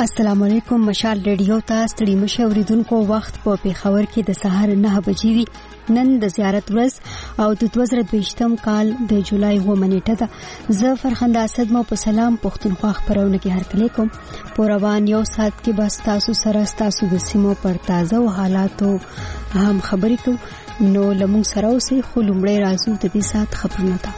السلام علیکم. مشال ریډیو ته ستړي مشه اوریدونکو وخت په پیښور کې د سهار 9 بجې وی. نن د زیارت ورځ او د 2020 کال د جولای 9 نیټه ده. زه فرخنده اسد مو په سلام پښتونخوا خبرونه کې هرکلی کوم. پروان یو سات کې بس تاسو سره تاسو د سیمو پر تازه او حالاتو هم خبرې کوم. نو لمون سره اوسې خو لومړی راځو د دې سات خبرونه ته.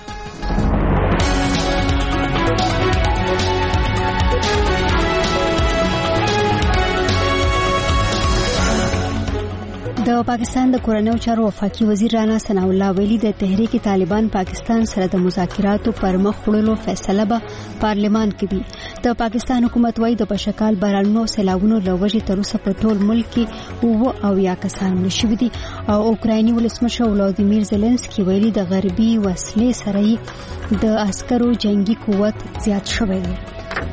د پاکستان د کورنیو چارو وفاقي وزیر رانا ثناء الله ویلي د تحریک طالبان پاکستان سره د مذاکراتو پر مخ وړلو فیصله به پارلمان کې وي. د پاکستان حکومت وايي د بشکال بارانونو سیلابونو له وجې تر اوسه په ټول ملک کې 9 کسان مړه شوي دي او اوکرایني ولسمشر ولادیمیر زيلنسکي ویلي د غربي وسلې سره د عسکرو جنگي قوت زیات شوی دی.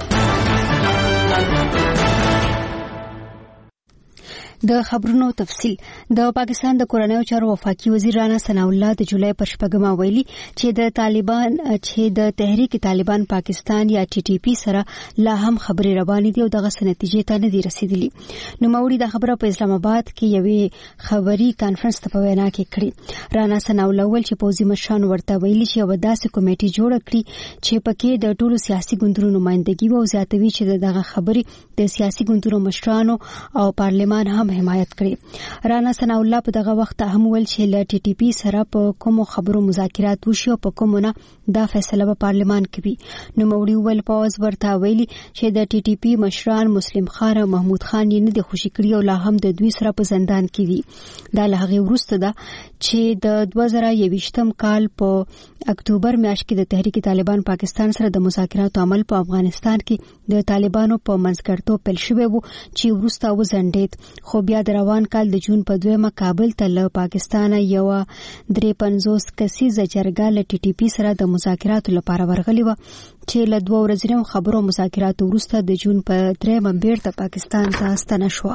د خبرونو تفصيل. د پاکستان د کورنیو چارو وفاقي وزیر رانا ثناء الله د جولای پر شپږمه ویلي چې د تحریک طالبان پاکستان یا ټي ټي پی سره لا هم خبرې روانې دي او دغه نتیجې ته نه دي رسیدلي. نو موري د خبره په اسلام آباد کې یوې خبري کانفرنس ته په وینا کې کړی. رانا ثناء الله ول چې پوزي مشران ورته ویلي چې یو داسې کمیټه جوړ کړي چې پکې د ټولو سیاسي ګوندونو نمائندګي او زیاتوي چې دغه خبري د سیاسي ګوندونو مشرانو او پارلمان هم حمایت کړي. رانا ثناء الله په دغه وخت هم ول چې ل ټي ټي پی سره په کوم خبرو مذاکرات وشي او په کومه دا فیصله په پارلمان کې وي. نو موري ول پاوز ورته ویلي چې د ټي ټي پی مشران مسلم خان او محمود خان یې نه دي خوشی کړی او لا هم د دوی سره په زندان کې دي. دا له هغه وروسته ده چې د 2021 کال په اکتوبر میاشت کې د تحریک طالبان پاکستان سره د مذاکراتو عمل په افغانستان کې د طالبانو په منځګړتوب پیل شوی وو چې وروسته وزندید. خو بیا د روان کال د جون په 2 کابل ته له پاکستان یو 53 کسیزه جرګه ل ټي ټي پی سره د مذاکراتو لپاره ورغلی و چې له 2 ورځې خبرو مذاکراتو وروسته د جون په 3 بیرته پاکستان ته ستنه شو.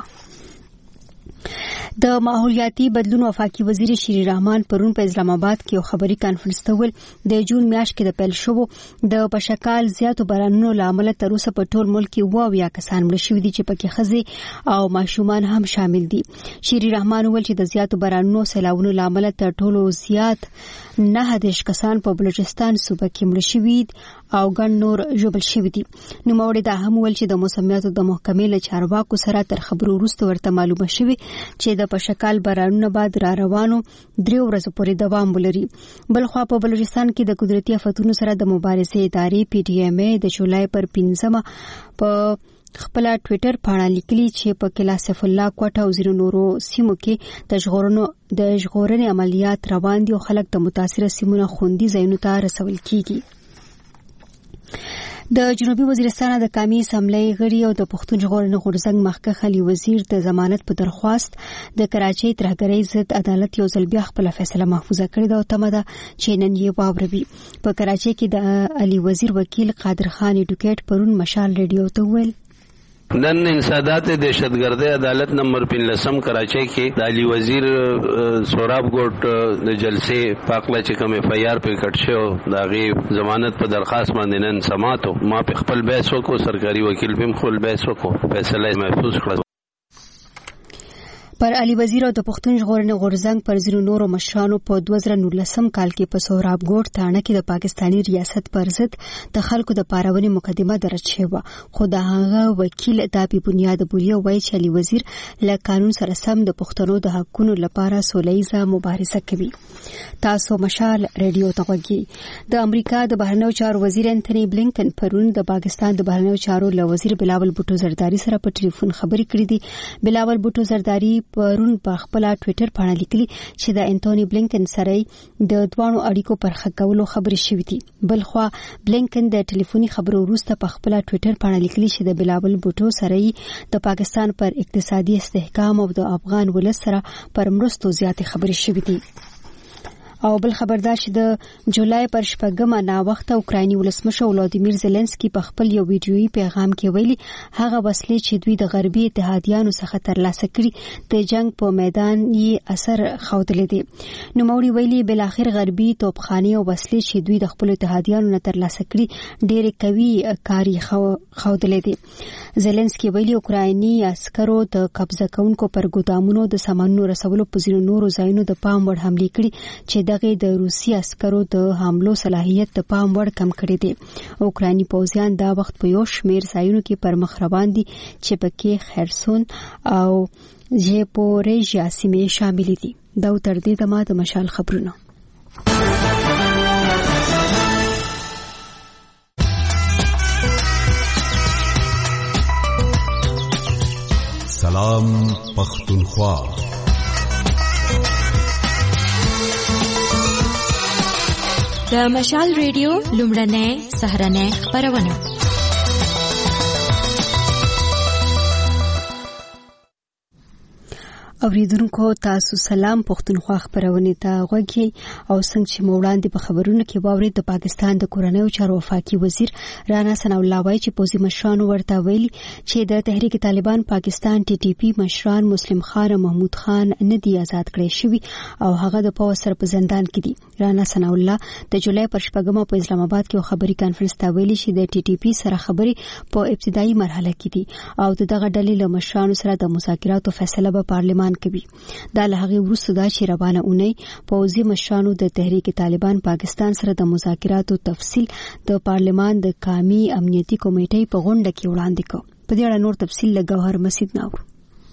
د ماحولیاتي بدلون وفاقي وزیر شری رحمان پرون په اسلام آباد کې یو خبري کانفرنس ته ول د جون میاشت کې د پیل شوو د بشکال زیاتو بارانونو لامل تر اوسه په ټول ملک کې 9 کسان مړه شوي دي چې پکې ښځې او ماشومان هم شامل دي. شری رحمان ول چې د زیاتو بارانونو سیلابونو لامل تر ټولو زیات 9 کسان په بلوچستان صوبه کې مړه شوي او ګڼ نور ژوبل شوي دي. نو موري دا هم ول چې د موسمیاتو د محکمې له چارواکو سره تر خبرو وروسته ورته معلومه شوي چې د پشکال بارانونو بعد را روانو 3 ورځې پورې دوام ولري. بلخوا په بلوچستان کې د قدرتي آفتونو سره د مبارزې ادارې پی ټی ایم ای د جولای پر 15 په خپل ټوئیټر باندې لیکلي چې په کلاسف الله کوټه او زیرو نورو سیمو کې د ژغورنې عملیات روان دي او خلک د متاثره سیمونو خوندي ځایونو ته رسول کیږي. د جنوبي وزیرستان د قومي اسمبلی غړي او د پښتون ژغورنې غورځنګ مخکښ علي وزیر د ضمانت په درخواست د کراچۍ ترهګرۍ ضد عدالت یو ځل بیا خپل فیصله محفوظه کړې ده او تمه ده چې نن یې واوروي. په کراچۍ کې د علي وزیر وکیل قادر خان ایډوکیټ پرون مشال ریډیو ته ویل نن انسداد دهشتګردۍ عدالت نمبر 15 کراچۍ کې د علي وزیر سوراب ګوټ د جلسې پاکله چې کوم اف ای آر په کټ شو دا غي ضمانت په درخواست باندې نن سماعتو ما په خپل بحث وکړو سرکاري وکیل په خپل بحث وکړو فیصله محفوظ کړه. پر علي وزیر او د پښتون ژغورنې غورځنګ پر زیرو نورو مشرانو په 2019 کال کې په سوراب ګوټ تانه کې د پاکستانی ریاست پر ضد د خلکو د پارونې مقدمه درج شوه. خو د هغه وکیل د بنیاد بولیو وایي چې علي وزیر له قانون سره سم د پښتنو د حقوقو لپاره سولهییزه مبارزه کوي. تاسو مشال ریډیو ته غوږی. د امریکا د بهرنیو چارو وزیر انټونی بلینکن پرون د پاکستان د بهرنیو چارو له وزیر بلاول بوټو زرداری سره په ټلیفون خبرې کړې دي. بلاول بوټو زرداری پرون په خپل ټوئیټر باندې لیکلي چې د انټونی بلینکن سره د دوانو اړیکو پر ښه کولو خبرې شوې دي. بلخوا بلینکن د ټلیفوني خبرو وروسته په خپل ټوئیټر باندې لیکلي چې د بلاول بوټو سره د پاکستان پر اقتصادي استحکام او د افغان ولس سره پر مرستو زیاتې خبرې شوې دي. او بل خبردار چې د جولای پر 8 نا وخت اوکرایني ولسمشر ولادیمیر زيلنسکي په خپل یو ویډیويي پیغام کې ویلي هغه وسلې چې دوی د غربي اتحادیانو څخه ترلاسه کړي د جنگ په میدان یې اثر ښودلې دي. نو موري ویلي بل اخر غربي توپخانه او وسلې چې دوی د خپل اتحادیانو نه ترلاسه کړي ډېر قوي کاری ښودلې دي. زيلنسکي ویلي اوکرایني عسکرو د قبضه کوونکو پر ګودامونو د سامانونو رسولو په ځینو نورو ځایونو د پام وړ حملې کړي چې دغه د روسي عسکرو د حملو صلاحیت د پام وړ کم کړی دی. اوکرایني پوځیان دا وخت په یو شمېر ځایونو کې پر مخ روان دي چې پکې خرسون او ژپوریژیا سیمې شامل دي. دا تر دې دمه د مشال خبرونه. سلام پختونخوا. د مشال ریډیو لومړنۍ سهارنۍ خبرونه. اوریدونکو تاسو سلام پختونخوا خبرونه ته غوږی او څنګه چې موړاندې په خبرونو کې واورید د پاکستان د کورنیو چارو وفاقي وزیر رانا ثناء الله وایي چې پوزي مشران ورته ویلي چې د تحریک طالبان پاکستان TTP مشران مسلم خان محمود خان نه دی آزاد کړی شوی او هغه د پوز سر په زندان کې دي. رانا ثناء الله د جولای پر 8 په اسلام آباد کې خبري کانفرنس ته ویلي چې د TTP سره خبري په ابتدایي مرحله کې دي او دغه ډلې له مشرانو سره د مذاکراتو فیصله به پارلمان کوي. دا له هغه وروسته دا چې روانه اونۍ پوځي مشرانو د تحریک طالبان پاکستان سره د مذاکراتو تفصیل د پارلمان د قومي امنیتي کمیټې په غونډه کې وړاندې کړ. په دې اړه نور تفصیل له ګوهر مسعود ناور.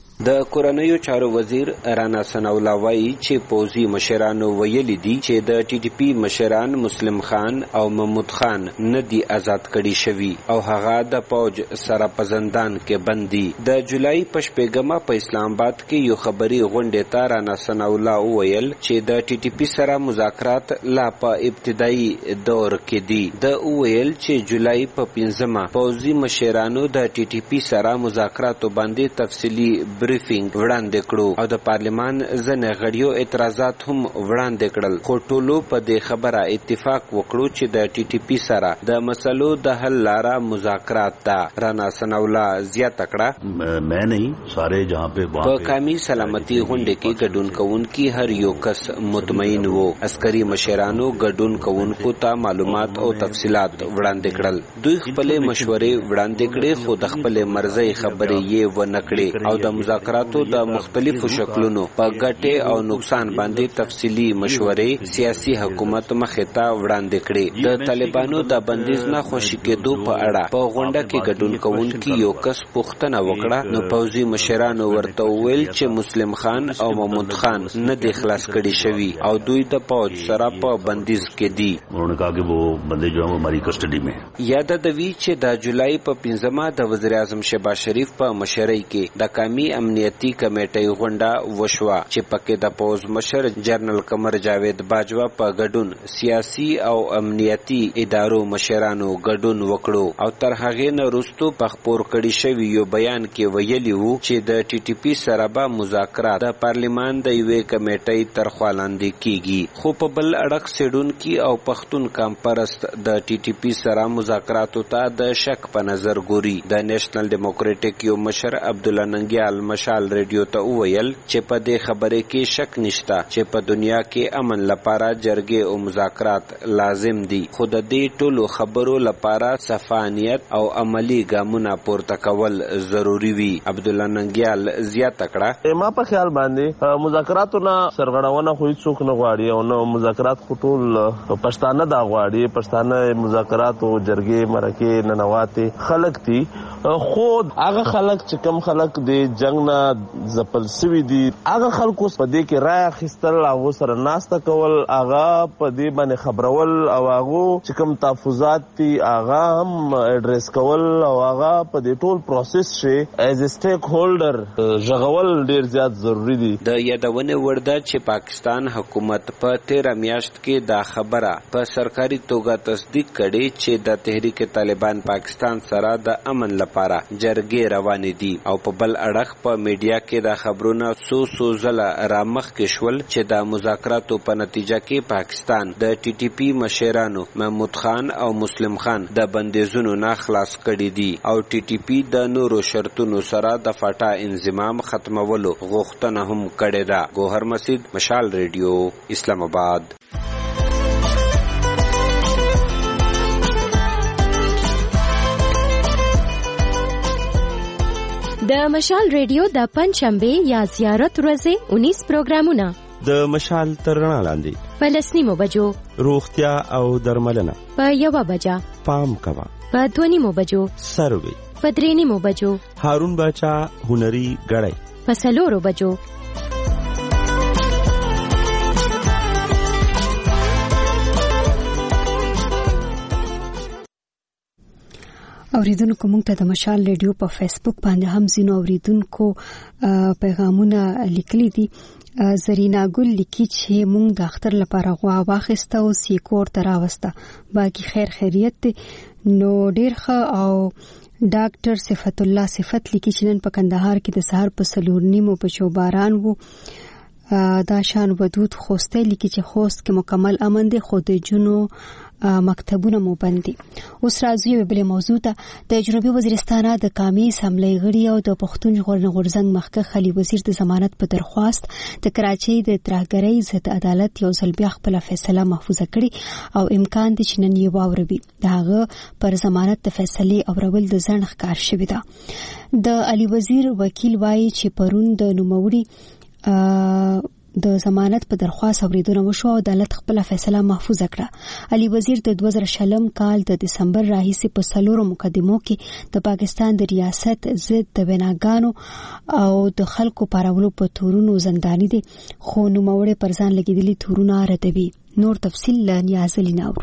د کورنیو چارو وزیر رانا ثناء الله وایي چې پوځي مشرانو ویلي دي چې د TTP مشران مسلم خان او محمود خان نه دي آزاد کړي شوی او هغه د پوج سره په زندان کې بندي. د جولای په 8 په اسلام آباد کې یو خبري غونډه ته رانا ثناء الله ویل چې د TTP سره مذاکرات لا په ابتدایي دور کې دي. د ویل چې جولای په 15 پوځي مشرانو د TTP سره مذاکراتو باندې تفصیلی بریفینګ وړاندې کړو او د پارلمان ځنې غړیو اعتراضات هم وړاندې کړل خو ټولو په دې خبره اتفاق وکړو چې د TTP سره د مسلو د حل لاره مذاکرات ده. رانا ثناء الله زیاته کړه میں نہیں سارے جہاں پہ په قومي سلامتي غونډه کې ګډون کوونکي هر یو کس مطمئن وو. عسکري مشرانو ګډون کوونکو ته معلومات او تفصيلات وړاندې کړل. دوی خپل مشورې وړاندې کړې خو د خپل مرزي خبرې یې ونه کړې او د مذاکراتو د مختلفو شکلونو په ګټه او نقصان باندې تفصیلی مشورې سیاسي حکومت مخې ته وړاندې کړې. د طالبانو د بندیز نه خوشی کېدو په اړه په غونډه کې ګډون کوونکي یو کس پوښتنه وکړه نو پوځي مشرانو ورته ویل چې مسلم خان او محمود خان نه د خلاص کړي شوی او دوی د پوج سره په بندیز کې دي. انہوں نے کہا کہ وہ بندے جو ہیں وہ ہماری کسٹڈی میں. یاد د وی چې د جولای په 15 د وزیر اعظم شهباز شریف په مشرۍ کې د قومي امنیتي کمیټې غونډه وشوه چې پکې د پوز مشر جنرال قمر جاوید باجوا په ګډون سیاسي او امنیتي ادارو مشرانو ګډون وکړو او تر هغه نه وروسته په خبر کړي شوی یو بیان کې ویلي وو چې د TTP سره به مذاکرات د پارلمان د یوې کمیټې تر خوا لاندې کیږي. خو په بل اړخ سیډونکي او پښتون کمپرست د TTP سره مذاکراتو ته د شک په نظر ګوري. د نېشنل ډیموکراټک یو مشر عبدالله ننګیال مشال ریډیو ته وویل چې په دې خبره کې شک نشته چې په دنیا کې امن لپاره جرګې او مذاکرات لازم دي خو د دې ټولو خبرو لپاره صفانیت او عملی ګامونه پورته کول ضروری وي. عبدالله ننګیال زیاته کړه ما په خیال باندې مذاکراتو نه سرغړونه خو هیڅوک نه غواړي او نو مذاکرات خو ټول پښتانه دا غواړي. پښتانه مذاکرات او جرګې مرکې ننواتي خلک دي خو هغه خلک چې کم خلک د جنگ نه زپل سوي دي هغه خلکو په دې کې رای اخیستل هغه سره ناسته کول هغه په دې باندې خبرول او هغه چې کم تحفظات دي هغه هم اډریس کول او هغه په دې ټول پروسس شي ایز ا سټیک هولډر ژغول ډیر زیات ضروری دي. د یادونه ورده چې پاکستان حکومت په 13 میاشت کې دا خبره په سرکاري توګه تصدیق کړي چې د تحریک طالبان پاکستان سره د امن لپاره جرګې روانې دي او په بل اړخ په میډیا کې دا خبرونه څو ځله رامخکې شول چې د مذاکراتو په نتیجه کې پاکستان د ټي ټي پی مشرانو محمود خان او مسلم خان د بندیزونو نه خلاص کړي دي او ټي ټي پی د نورو شرطونو سره د فاټا انضمام ختمولو غوښتنه هم کړې ده. ګوهر مسعود، مشال ریډیو، اسلام آباد. د مشال ریډیو د پنځشنبه یا زیارت ورځې 19 پروګرامونه د مشال تر رڼا لاندې په 10 بجو روغتیا او درملنه، په 1 بجه پام کوا، په 2 بجو سروي، په 3 بجو هارون باچا هنري غړی، په 4 بجو اوریدونکو موږ ته د مشال ریډیو په فیسبوک باندې هم زینو اوریدونکو پیغامونه لیکلي دي. زرینا ګل لیکي چې موږ د اختر لپاره غوا واخیسته او سیکور ته راوسته، باقي خیر خیریت دی نو ډیر ښه. او ډاکټر صفت الله صفت لیکي چې نن په کندهار کې د سهار په 4:30 بجو باران وو. دا شان ودود خوسته لیکي چې خوست کې مکمل امن دی خو د جنو مکتبونه مو بندي. اوس راځي یو بل موضوع ته. د جنوبي وزیرستان د قومي اسمبلی غړي او د پښتون غورځنګ مخکښ علي وزیر د ضمانت په درخواست د کراچۍ د ترهګرۍ ضد عدالت یو ځل بیا خپل فیصله محفوظه کړي او امکان دی چې نن یې واوروي. دغه پر ضمانت د فیصلې اورول د ځنډ ښکار شوی ده. د علي وزیر وکیل وایي چې پرون د نوموړي د ضمانت په درخواست اوریدونه وشو او عدالت خپل فیصله محفوظ کړه. علي وزیر د 2000 کال د دسمبر راهیسې په 4 مقدمو کې د پاکستان د ریاست ضد د بناګانو او د خلکو پارولو په تورونو زنداني دي خو نوموړي پر ځان لګیدلي تورونه ردوي. نور تفصیل له نیازلی ناورو.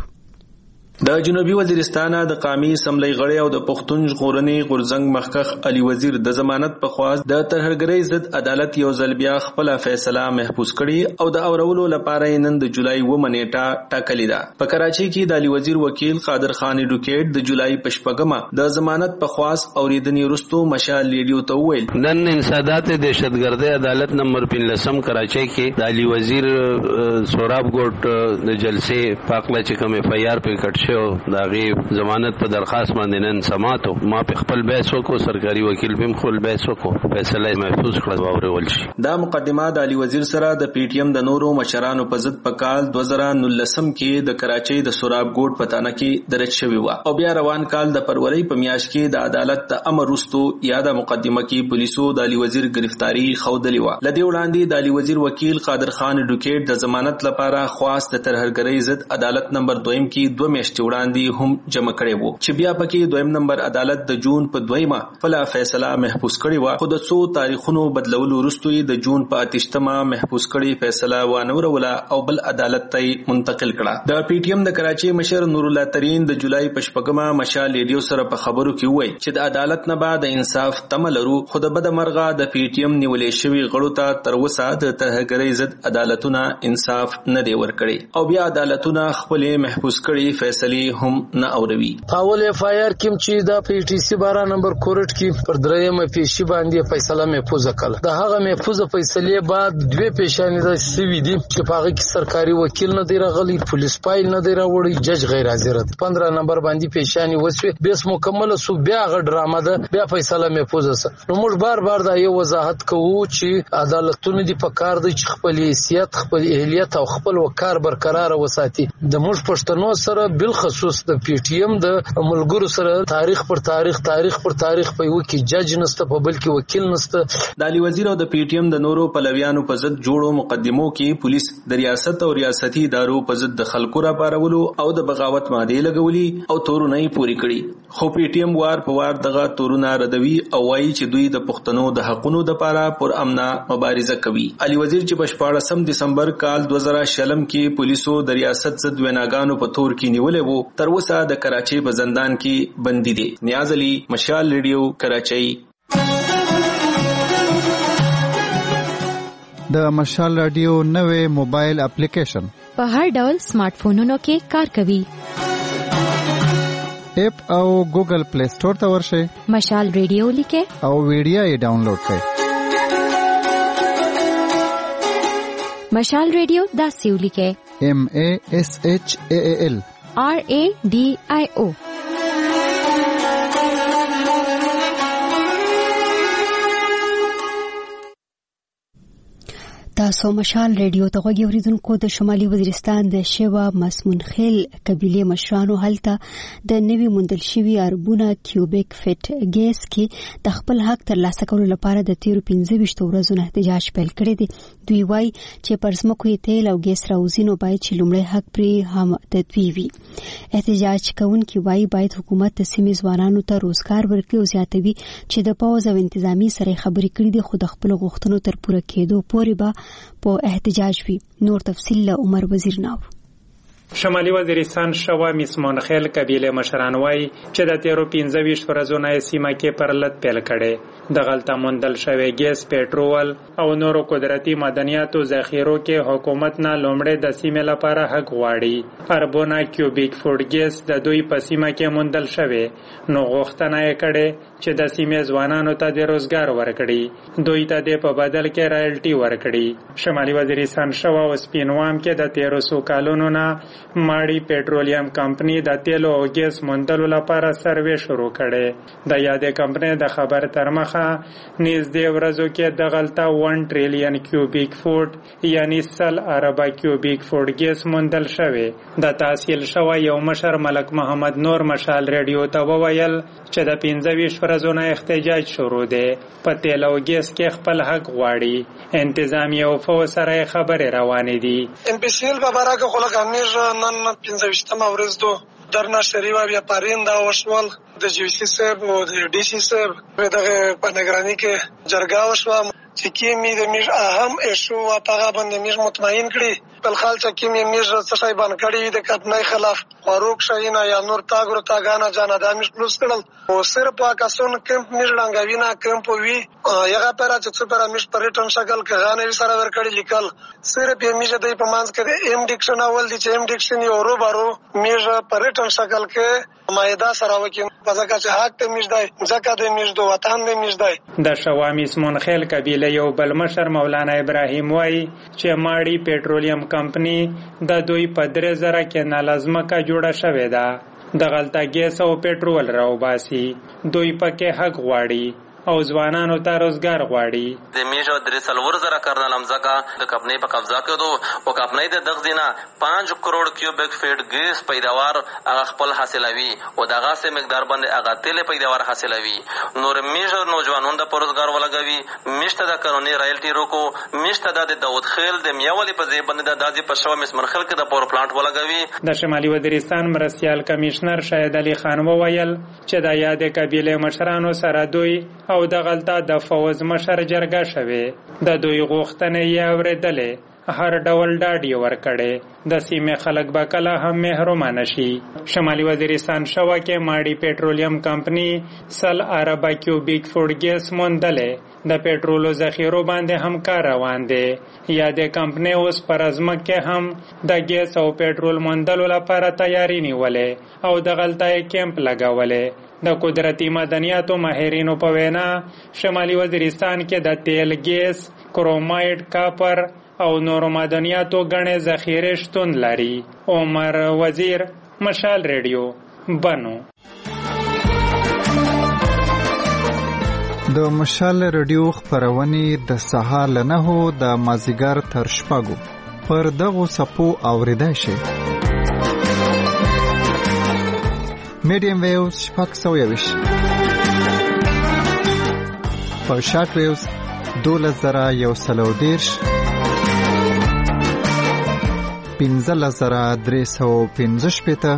د جنوبي وزیرستان د قومي اسمبلی غړي او د پښتون غورنۍ غورځنګ مخکښ علي وزیر د ضمانت په خواست د ترهګرۍ ضد عدالت یو ځل بیا خپل فیصله محفوظ کړي او د اورولو لپاره نن د جولای 9 نیټه ټاکلې ده. په کراچۍ کې د علي وزیر وکیل قادر خان ایډوکیټ د جولای 15 د ضمانت په خواست اوریدنې وروسته مشال ریډیو ته وویل نن انسداد دهشتګردۍ عدالت نمبر 15 کراچۍ کې د علي وزیر سوراب ګوټ د جلسې پاکله چې کوم اف ای آر په کټ دا غي ضمانت په درخواست باندې نن سماعت ما په خپل بحثو کو سرکاري وکیل بهم خپل بحثو کو فیصله محفوظ کړه او ورول شي. دا مقدمه د علي وزیر سره د پی ټی ایم د نورو مشرانو په ضد په کال 2019 کې د کراچۍ د سوراب ګوټ په تانه کې درج شوی و او بیا روان کال د فروری په میاشت کې د عدالت د امر وروسته یا د مقدمه کې پولیسو د علي وزیر گرفتاری خودلی و. لدی وړاندې د علي وزیر وکیل قادر خان ایډوکیټ د ضمانت لپاره خواست د ترهګرۍ ضد عدالت نمبر 2 کې 2 میاشتې وړاندې هم جمع کړي وو چې بیا پکې 2 نمبر عدالت د جون په 2 فلا فیصله محفوظ کړي و خو د څو تاریخونو بدلولو وروسته د جون په 8 محفوظ کړي فیصله وانوروله او بل عدالت ته منتقل کړه. د پی ټی ایم د کراچۍ مشر نور الله ترین د جولای 15 مشال ریډیو سره په خبرو کې وایي چې د عدالت نه بعد انصاف تملرو خو د بد مرغه د پی ټی ایم نیولې شوی غړو ته تر وسه د ترهګرۍ ضد عدالتونه انصاف نه دی ورکړي او بیا عدالتونه خپل محفوظ کړي فیصله هم نه اوروي. اول اف آی آر کې چې دا پی ټی سی 12 نمبر کورټ کې پر درېمه پیشي باندې فیصله محفوظ کړه. د هغه محفوظ فیصله بعد دوه پیشانی د سوي دي چې په هغه کې سرکاري وکیل نه دی راغلی، پولیس فایل نه دی راوړی، جج غیر حاضر. 15 نمبر باندې پیشانی وسوي بیس مکمل سو بیا غ ډرامه ده بیا فیصله محفوظ سره. نو موږ بار دا یو وضاحت کوو چې عدالتونه دی په کار دی چې خپل حیثیت، خپل اهلیت او خپل وقار برقرار وساتي. د موږ پښتنو سره بل خصوص د پی ټی ایم د ملګرو سره تاریخ پر تاریخ په یو کې جج نسته په بل کې وکیل نسته. د علي وزیر او د پی ټی ایم د نورو پلویانو په ضد جوړو مقدمو کې پولیس د ریاست او ریاستي ادارو په ضد د خلکو را پارولو او د بغاوت ماده لګولي او تورونه یې پوری کړي خو پی ټی ایم وار په وار دغه تورونه ردوي او وایي چې دوی د پښتنو د حقونو لپاره پر امنه مبارزه کوي. علي وزیر چې په 14 دسمبر کال 2006 کې پولیسو د ریاست ضد ویناګانو په تور کې نیولې وو تر اوسه د کراچۍ په زندان کې بندي دي. نیاز علي، مشال ریډیو، کراچۍ. د مشال ریډیو نوې موبایل اپلیکیشن په هر ډول سمارټ فونونو کې کار کوي. اپ او ګوګل پلی سٹور ته ورشئ. مشال ریډیو لیکه او ویډیو یې ډاونلوډ کړئ. مشال ریډیو دا سیو لیکه MASHAAL RADIO. تاسو مشال ریډیو ته غوږی اوریدونکو. د شمالي وزیرستان د شیوا مسمون خیل قبیله مشرانو هلته د نوي موندل شوی اربونه کیوبیک فټ ګیس کې د خپل حق ترلاسه کولو لپاره د 25 ورځو احتجاج پیل کړی دی. دوی وایي چې پرسمکو تیل او ګیس راوځي نو باید چې لومړی حق پرې هم د دوی وي. احتجاج کوونکي وایي باید حکومت د سیمې ځوانانو ته روزګار ورکړي او زیاتوي چې د پوځ او انتظامی سره خبرې کړي دي خو د خپل غوښتنو تر پوره کېدو پورې به په احتجاج وی. نور تفصیل له عمر وزیر ناو. شمالي وزیرستان شوا مسمون خیل قبیله مشران وایي چې د 25 ورځو نه سیمه کې پرلط پیل کړي. د غلطه موندل شوی ګیس، پېټرول او نورو قدرتي معدنیاتو ذخیرو کې حکومت نه لومړی د سیمې لپاره حق غواړي. اربونه کیوبیک فوډ ګیس د دوی په سیمه کې موندل شوی نو غوښتنه یې کړې چې د سیمې ځوانانو ته د روزګار ورکړي، دوی ته د په بدل کې رایلټي ورکړي. شمالي وزیرستان شوا او سپینوام کې د 1300 کالونو نه ماړی پېټرولیم کمپنی د تیلو او ګیس موندلو لپاره سروې شروع کړي. د یادې کمپنی د خبر تر مخه نږدې ورځو کې د غلطه 1 ټریلیون کیوبیک فوټ یعنی 100 اربه کیوبیک فوټ ګیس موندل شوی. د تحصیل شوی یو مشر ملک محمد نور مشال ریډیو ته وویل چې د 25 ورځو نه احتجاج شروع دی. په تیل او ګیس کې خپل حق غواړي. انتظامی او فوج سره خبرې روانې دي. MPCL په باره کې خلک امیر نن 25 ورځ دو درنا شریوا بیا پاریندا وشول د جیوسی صاحب او د ډي سي صاحب دغه په نگرانی کې جرګه وشوه چې کیمې د میر اهم ایشو هغه باندې میر مطمئن کړي. بل خال چې کیمې میر څه شي باندې کړي د کتنې خلاف فاروق شاهینا یا نور تاګرو تاګانا جانا د امیر پلوس کړل او صرف پاکستان کمپ میر لنګاوینا کمپ وی یغه پر چې پر امیر پریټن شکل کې غانې سره ورکړي لیکل صرف یې میر د په مانس کې ایم ډیکشن اول دي چې ایم ډیکشن یو ورو بارو میر پریټن شکل کې مایدا سره وکي پزګه چې حق ته میر دی ځکه د میر د وطن د میر دی. د شوامیس منخیل قبیله یو بل مشر مولانا ابراهیم وای چې ماړی پېټرولیم کمپنی د دوی په 3000 کې نالازمه کا جوړه شوې ده. د غلطه ګیس او پېټرول راوباسي. دوی پکې حق غواړي او ځوانانو ته روزګار غواړي. د میژه 300,000 کرنل امزګه د کمپنۍ په قبضه کې دو او کمپنۍ د دغزینه 5 کروڑ کیوبیک فیټ ګیس پیداوار هغه خپل حاصلوي او دغه سه مقدار باندې هغه تیل پیداوار حاصلوي. نور میژه نوجوانونو د روزګار ولګوي. میشته د قانوني رایلټي روکو میشته د داود خیل د میاولي په ځای باندې د دازي په شو مسمنخل کې د پاور پلانټ ولګوي. د شمالي وزیرستان مرستيال کمشنر شاهد علي خان وویل چې د یادې قبیله مشرانو سره دوی او د غلطه د فوز مشر جرګه شوه. د دوی غوښتنې یې اورېدلې. هر ډول ډاډ یې ورکړي. د سیمې خلک به کله هم محروم نشي. شمالي وزیرستان شوا کې ماړی پېټرولیم کمپنی 100 اربه کیوبیک فوټ ګیس موندلې. د پېټرولو ذخیرو باندې هم کار روان دی. یادې کمپنی اوس پر ازمک کې هم د ګیس او پېټرول موندلو لپاره تیاری نیولې او د غلطه کیمپ لګولې. د قدرتي معدنیاتو ماهرینو په وینا شمالي وزیرستان کې د تیل، ګیس، کرومایډ، کاپر او نورو معدنیاتو غنې ذخیره شتون لري. عمر وزیر، مشال ریډیو، بنو. د مشال ریډیو خبرونه د سهار له 9 د مازیګر تر شپږو پر دغه سپو اوریدای شي. میډیم ویوز 620 په شارټ ویوز 12110 15315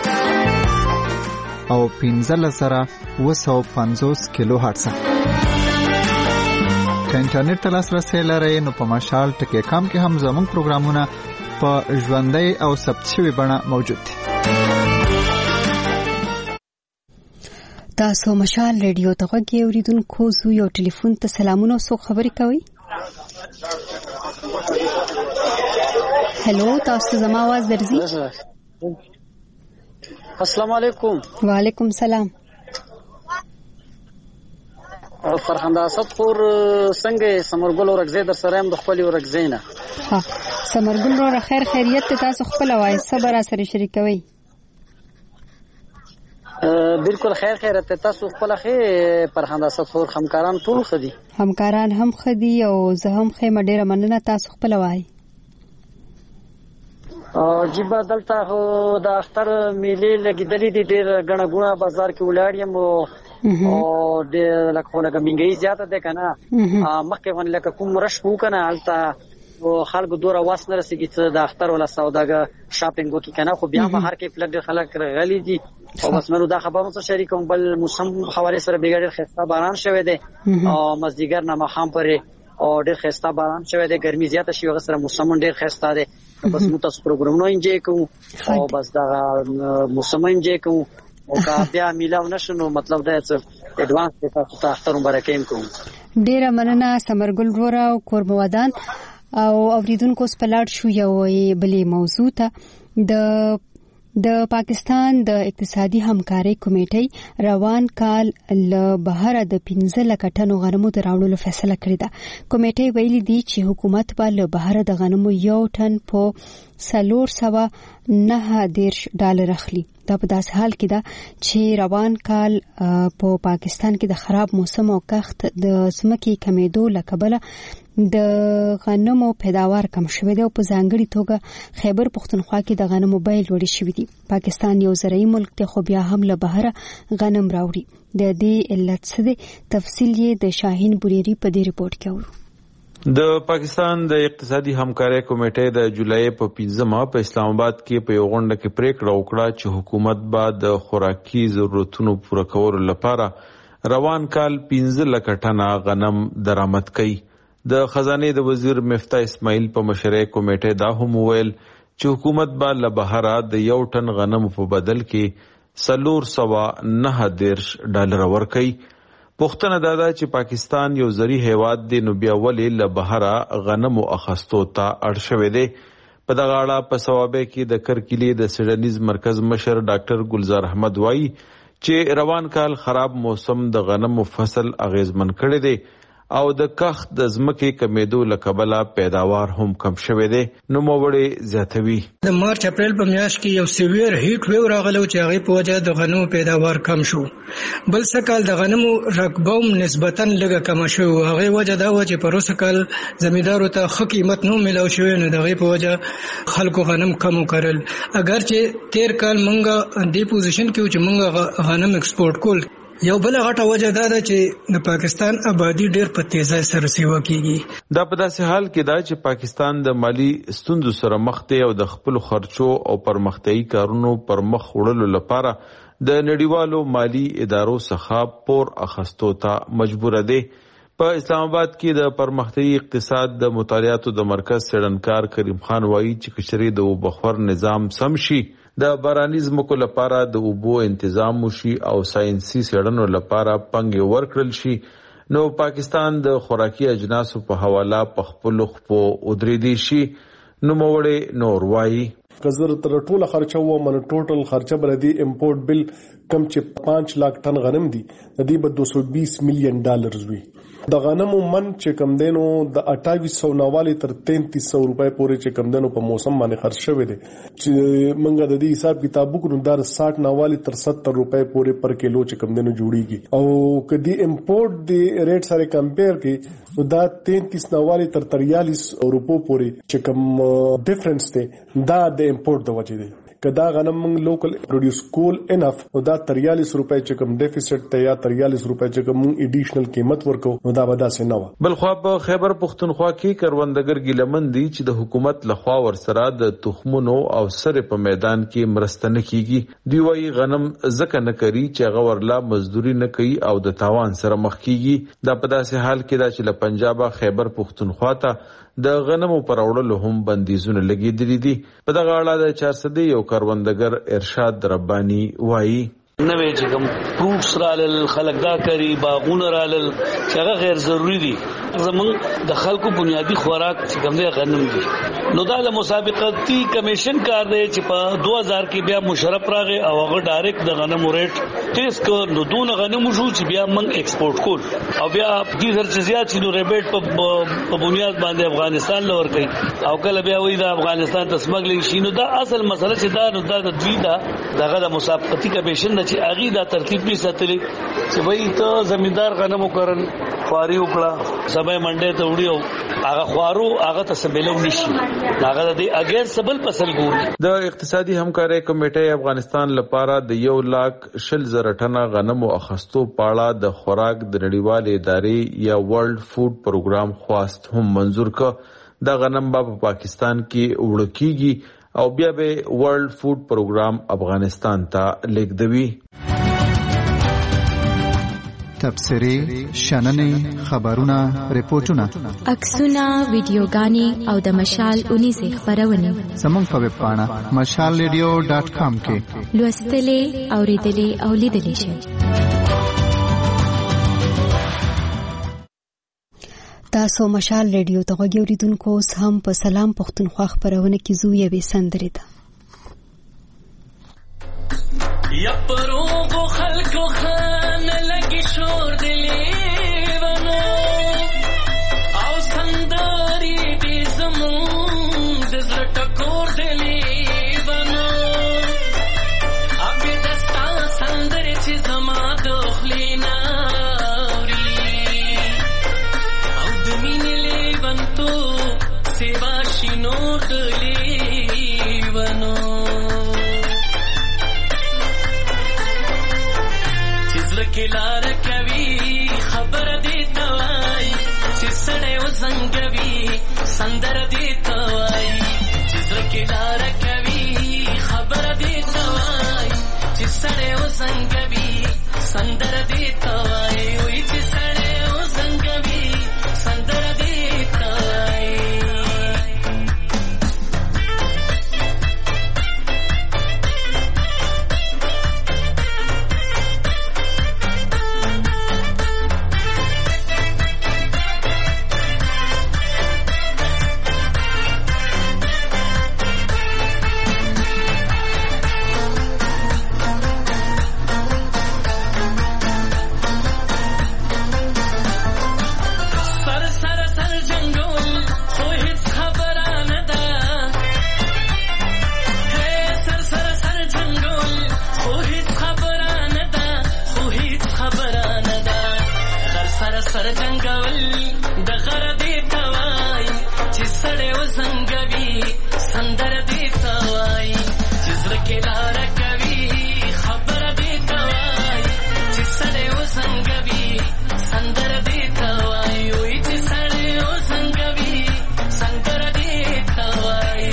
او 15750 کیلو هرتز. که انټرنیټ ته لاسرسی لرئ نو په مشال ټکی کام کې هم زموږ پروګرامونه په ژوندۍ او ثبت شوی بڼه موجود دي. تاسو مشال ریډیو ته غوږی اوریدونکو. زو یو ټلیفون ته سلامونه سو خبرې کوي. هلو، تاسو زما आवाज درځي؟ السلام علیکم. وعلیکم سلام. فرخنده اسد خور څنګه سمرګل ورغزې در سره هم د خپل ورغزې نه. ها سمرګل ورو خیر خیریت تاسو خپل وای صبر سره شریکوي. بالکل خیر خیرت تاسو خپل خې فرخنده اسد خور همکاران ټول خدي. همکاران هم خدي او زه هم خې مډیره مننه تاسو خپل وای. جیبا دلته د اختر میلې لګیدلې دي ډېر غڼه غونه بازار کې ولاړ یم او د لکه منګي زیاته ده کنه مخکې ون لکه کوم رش وو کنه الته خلکو دوره واسنه رسېږي چې د اختر ولا سوداګر شاپینګ وکي کنه خو بیا بهر کې فلګ خلک غلي دي او بس مې دا خبرو ته شریکوم بل موسم حواله سره بیګړ خسته باران شوه دی او مزدیګر نه مخام پرې او ډېر خسته باران شوه دی ګرمي زیاته شي وغسره موسم ډېر خسته دی بس مو تاسو پروګرامونه انجوای کوو او بس دا موسم انجوای کوو او کا بیا میلاو نشو مطلب دا چې اډوانس تاسو ته اختر مبارک یم کوم. ډېر مننه سمرګل ورو او کورموادان او اوریدونکو سپلاټ شو یو بلې موضوع ته د پاکستان د اقتصادي همکارۍ کمیټې روان کال له بهر د 15 لک ټنو غنمو د راوړلو فیصله کړې ده. کمیټې ویلي دي چې حکومت به له بهر د غنمو یو ټن په $419 اخلي. دا په داسې حال کې ده چې روان کال په پاکستان کې د خراب موسم او کښت د ځمکې کمیدو له کبله د غنمو پیداوار کم شوی دی او په ځانګړي توګه خیبر پښتونخوا کې د غنمو بیې لوړې شوې دي. پاکستان یو زرعي ملک دی خو بیا هم له بهر غنم راوړي. د دې علت څه دی؟ تفصیل یې د شاهین بوریری په دې ریپورت کې اورو. د پاکستان د اقتصادي همکارۍ کمیټې د جولای په 15 په اسلام آباد کې په یو غونډه کې پریکړه وکړه چې حکومت به د خوراکي ضرورتونو پوره کولو لپاره روان کال 15 لک ټنه غنم درآمد کړي. د خزانه د وزیر مفتاح اسماعیل په مشرۍ کمیټې دا هم ویل چې حکومت به له بهر د یو ټن غنم په بدل کې $419 ورکړي. پوښتنه دا ده چې پاکستان یو زرعي هیواد دی نو بیا ولې له بهر غنمو اخستو ته اړ شوی دی. په دغه اړه په ثوابه کې د کرکلي د سیډنیز مرکز مشر ډاکټر ګلزار احمد وایي چې روان کال خراب موسم د غنمو فصل اغیزمن کړی دی او د کښت د ځمکې کمیدو له کبله پیداوار هم کم شوی دی. نوموړی زیاتوي د مارچ اپریل په میاشت کې یو سیویر هیټ ویو راغلی چې هغې په وجه د غنمو پیداوار کم شو. بل څه کال د غنمو رقبه هم نسبتا لږه کمه شوې وه. هغې وجه دا وه چې پروسه کال زمیندارو ته ښه قیمت نه میلاو شوی نو د هغې په وجه خلکو غنم کم وکرل. اگر چې تیر کال موږ دې پوزیشن کې وو چې موږ غنم ایکسپورټ کول. یو بل غټه وجه دا ده چې د پاکستان آبادی ډېر په تیزی سره سیوا کیږي. دا په داسې حال کې ده چې پاکستان د مالی ستونزو سره مخ دی او د خپل خرچو او پرمختیایي کارونو پر مخ وړلو لپاره د نړیوالو مالی ادارو څخه پور اخستو ته مجبور دی. په اسلام آباد کې د پرمختیایي اقتصاد د مطالعاتو د مرکز څېړنکار کریم خان وایي چې کچري د اوبخور نظام سم شي د باراني ځمکو لپاره د اوبو تنظیم وشي او ساينسي څېړنو لپاره پنګې ورکړل شي نو پاکستان د خوراکي اجناسو په حواله په خپل خپو ودرېدي شي. نوموړی نور وایي کزر تر ټوله خرچه و من ټوټل خرچه بر دی امپورټ بل کم چې 5 लाख ټن غنم دي د دې په $220 مليون وي. د غنمو من چې کم دینو د 2890 تر 3300 روپے پورې چې کم دینو په موسم باندې خرچ شوی دی چې منګه د دې حساب کتاب وکړو د 6090 تر 70 روپے پورې پر کیلو چې کم دینو جوړیږي او کدي امپورټ دی ریټ سره کمپیر کې دا 3390 تر 43 روپو پورې چې کم ډیفرنس دی دا د امپورټ د وجې دی. کدا غنم موږ لوکل پروډوس کول انف او دا 43 روپے چې کوم ډیفیسټ ته یا 43 روپے چې کوم ایډیشنل قیمت ورکو نو دا ودا سه نه و. بل خو په خیبر پښتونخوا کې کروندګر ګیلمن دي چې د حکومت لخوا ورسره د تخمونو او سره په میدان کې مرستنه کیږي. دی وايي غنم زکه نه کوي چې غورلا مزدوري نه کوي او د تاوان سره مخ کیږي. دا په داسې حال کې دا چې له پنجاب خیبر پښتونخوا ته د غنمو پر وړلو هم بندیزونه لګیدلي دي. په دغه اړه د 400 یو کروندګر ارشاد ربانی وایي نوې چې کوم فروټس رالل خلک دا کوي باغونه رالل چې هغه غیر ضروری دي زمونږ د خلکو بنیادی خوراک چې کوم دی غنم دي نو دا د مسابقتي کمیشن کار دی چې په 2000 کې بیا مشرف راغی او هغه ډایرکټ د غنمو ریټ ټیسټ کو نو دون غنمو شو چې بیا موږ ایکسپورټ کول او بیا د هر زیات شنو ریبیټ په بنیاد باندې افغانستان لور کوي او کله بیا وایي دا افغانستان ته سمګلینګ شینو دا اصل مسله چې دا نو دا د دوی دا دغه د مسابقتي کمیشن چې اغي دا ترتیب به ساتلی چې وایي ته زمیندار غنمو کرن خواري وکړه سبا منډه ته وړیو هغه خوارو هغه ته سبلو نشي هغه د اګیر سبل فصل ګور د اقتصادي همکارۍ کمیټې افغانستان لپاره د 1,20,000 ټنه غنمو اخستو پاړه د خوراک د نړیوال ادارې یا ورلد فود پروګرام خواست هم منزور ک د غنم په پاکستان کې وړکیږي او بیا به ورلد فود پروګرام افغانستان ته لیږدوي. تبصرې، شننې، خبرونه، ریپورتونه، عکسونه، ویډیوګانې او د مشال 19 خبرونه زموږ په ویب پاڼه mashalradio.com کې لوستلې، اوریدلې او لیدلې شئ. تاسو مشال ریډیو ته غوږ اوریدونکو اوس هم په سلام پښتونخوا خبرونه کې زو یوې سندرې ده. یا پروغو خلکو خان لګي شور دلی ونو او سندري دې زمون د زړه ټکور دلی ونو ابي دستا سندري چې زما د خلینا او د مینې لیونتو سیوا شینور دلی ونو کلار کوي خبر دې توای چې سړې و زنګوي سندر دې توای چې کلار کوي خبر دې توای چې سړې و زنګوي سندر دې توای وې چې سړې و زنګوي سندر دې توای سر جنگول د غر دی توای چې سړې و زنګوي سندر دی توای چې زړه کې لار کوي خبر دی توای چې سړې و زنګوي سندر دی توای وې چې سړې و زنګوي سندر دی توای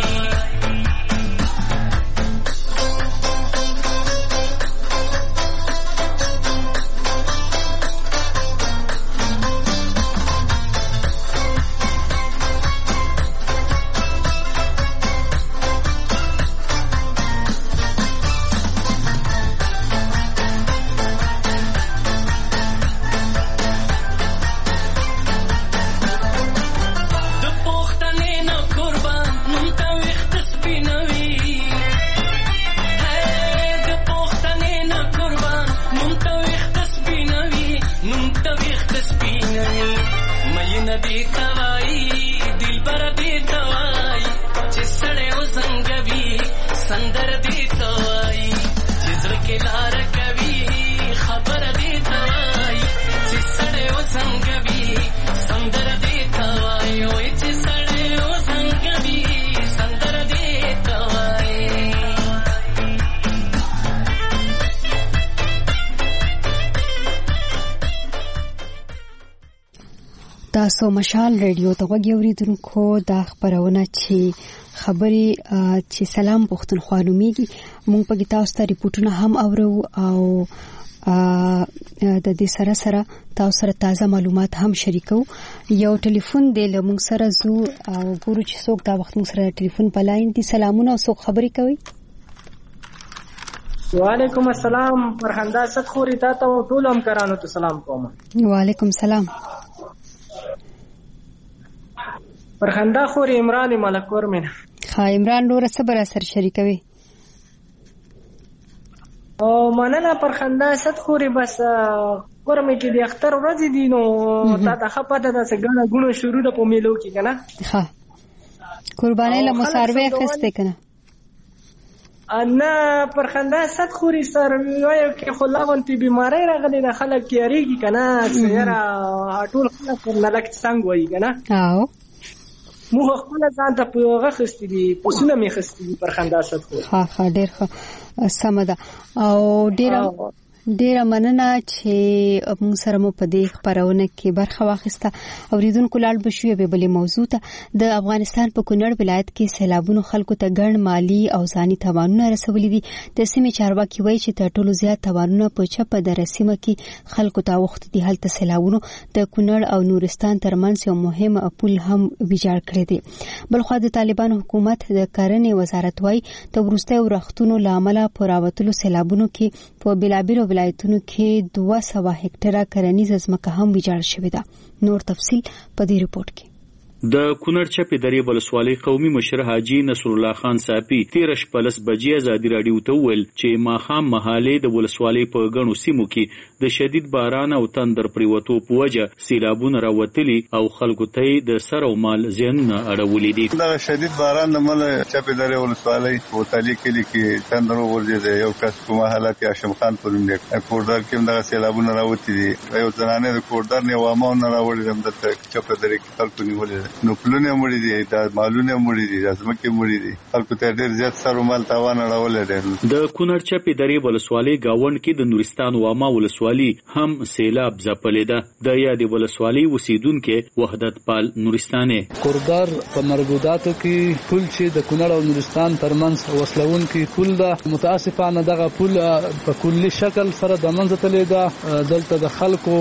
تاسو مشال ریډیو ته غوږ اوریدونکو دا خبرونه چې خبري چې سلام پښتونخوا نوميږي مونږ په تاسو ته ریپورتونه هم اورو او د دې سره تاسو سره تازه معلومات هم شریکو. یو ټلیفون دی له مونږ سره زو او ګورو چې څوک دا وخت مونږ سره ټلیفون په لاین دي. سلامونه او څوک خبري کوي؟ وعلیکم السلام فرخنده صد خوري تاسو ټول همکارانو ته سلام کوم. وعلیکم السلام. فرخنده خوري عمران ملک ورمنه. ها عمران نور صبر سر شریکوي. او مننه فرخنده صد خوري بس ورمه چې د اختر ورځ دي نو تا ته خپته د څنګه غونو شروع د پومیلو کې کنه. ها قرباني له مساروي خسته کنه. انا پرخنده صد خوري سر وایو کې خلاونتي بیماری راغلي د خلک کېریږي کنه سیاره ټول خلک نه لکه څنګه وایي کنه. او مو خپل ځان ته پوغه خستې دي پوسونه می خستې دي پرخنده صد خوري. ها ډېر ښه سم ده او ډیره مننه چې موږ سره مو په دې خبرونه کې برخه واخیسته. اوریدونکو لاړ بشوي به بلې موضوع ته. د افغانستان په کونړ ولایت کې سیلابونو خلکو ته ګڼ مالی او ځاني تاوانونه رسولي دي. د سیمې چارواکي وایي چې تر ټولو زیات تاوانونه په چپه دره سیمه کې خلکو ته اوښتي دي. هلته سیلابونو د کونړ او نورستان ترمنځ یو مهم پل هم ویجاړ کړی دی. بلخوا د طالبانو حکومت د کرنې وزارت وایي د وروستیو وختونو له امله په راوتلو سیلابونو کې په بېلابېلو ولایتونو کې 200 هکټره کرنیزه ځمکه هم ویجاړ شوې ده. نور تفصیل په دې رپورت کې. د کونړ چپې درې ولسوالۍ قومي مشر حاجی نصر الله خان صافي 13:15 بجې ازادي راډیو ته وویل چې ماښام مهالې د ولسوالۍ په ګڼو سیمو کې د شدید باران او تندر پریوتو په وجه سیلابونه راوتلي او خلکو ته د سر او مال زیانونه اړولي دي. دا شدید باران د مل چپې درې ولسوالۍ په تالي کې تندر ورځي یو کس کومه حالت هاشم خان په نوم دی کوردار کې دا سیلابونه راوتي دي. یو ځنانه د کوردار نه وامونه راوړي د چپې درې کې خلکو نیولې نو پلونه مړي دي دا مالونه مړي دي ځمکه مړي دي خلکو ته ډېر زیات سر او مال تاوان اړول دي. د کونړ چپې درې ولسوالۍ گاوند کې د نورستان واما ولسوالۍ هم سیلاب ځپلې ده. د یادې ولسوالۍ اوسیدونکو وحدت پال نورستاني کوردار په مرګوداتو کې پل چې د کونړ او نورستان ترمنځ وصلون کې پل ده متاسفانه دغه پل په کلی شکل سره د منځ ته لیدا دلته د خلکو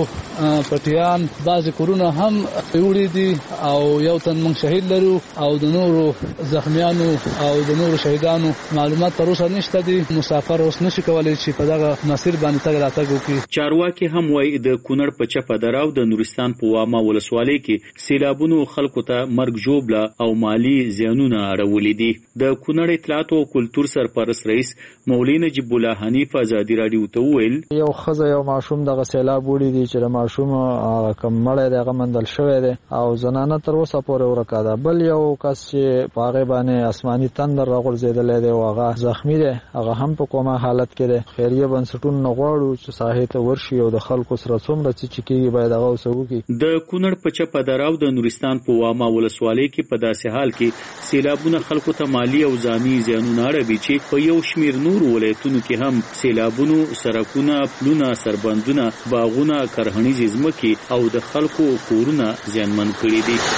پټیان بعض کورونه هم ویوړي دي او یو تن موږ شهید لرو او د نورو زخمیانو او د نورو شهیدانو معلومات تر اوسه نشته دي. مسافر اوس نشي کولای چې په دغه مسیر باندې تګ راتګ وکړي. چارواکي هم وایي د کونړ په چپه دره او د نورستان په واما ولسوالۍ کې سیلابونو خلکو ته مرګ ژوبله او مالی زیانونه اړولي دي. د کونړ اطلاعات او کلتور سرپرست رئیس مولوی نجیب الله حنیف ازادي راډیو ته وویل یو خزه یو ماشوم دغه سیلاب وړي دي چې د ماشوم کم مړی دغه مندل شوی دی او زنانه تر اوسه پورې ورکا ده. بل یو کس چې په هغه باندې آسماني تندر راغورځېدلی دی او هغه زخمی دی هغه هم په کومه حالت کې دی. خیریه بنسټونه نه غواړو چې ساحې ته ورشي او د خلکو سره څومره چې کېږي باید هغه اوسه وکړي. د کونړ په چپه دره او د نورستان په واما ولسوالۍ کې په داسې حال کې سیلابونه خلکو ته مالی او ځاني زیانونه اړوي چې په یو شمېر نور ولایتونو کې هم سیلابونو سړکونه پلونه سربندونه باغونه کرهنیزې ځمکې او د خلکو کورونه زیانمن کړي دي.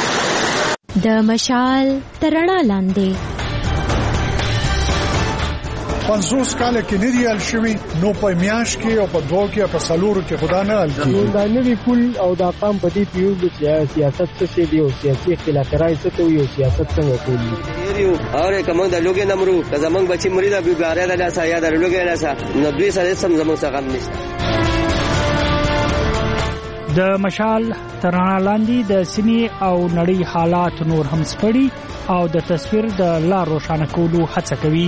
د مشال ترڼا لاندې 50 کال کې نه دی ال شوی نو په میاش کې او په دوه کې په سلورو کې خدا نه ال کی دا نوی پول او دا قام په دې پیو د سیاست څخه دی او سیاسي اختلافات څخه یو سیاست څنګه کوي یو اوره کوم د لوګي نمرو که زمنګ بچی مری دا بیګاره د لاسه یا د لوګي لاسه نو دوی سره سم زموږ څخه غم نشته. د مشال ترڼا لاندې د سیمې او نړۍ حالات نور هم سپړي او د تصویر د لار روښانه کولو هڅه کوي.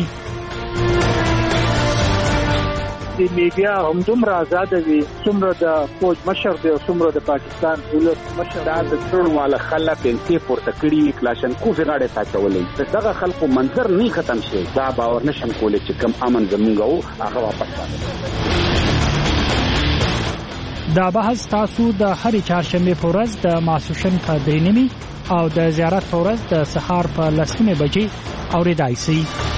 د میډیا هم دومره آزاد وي څومره د فوج مشر دی او څومره د پاکستان ولس مشر دا د ټول والا خلک پنځه پورته کړي کلاشن کو زغاړه ساتولې دغه خلکو منظر نه ختم شي دا باور نشم کولای چې کم امن زمونږ هغه واپس راځي. دا بحث تاسو د هرې چهارشنبه په ورځ د ماسوشن په 3:30 او د زیارت په ورځ د سهار په 10:00 بجې اوریدای شئ.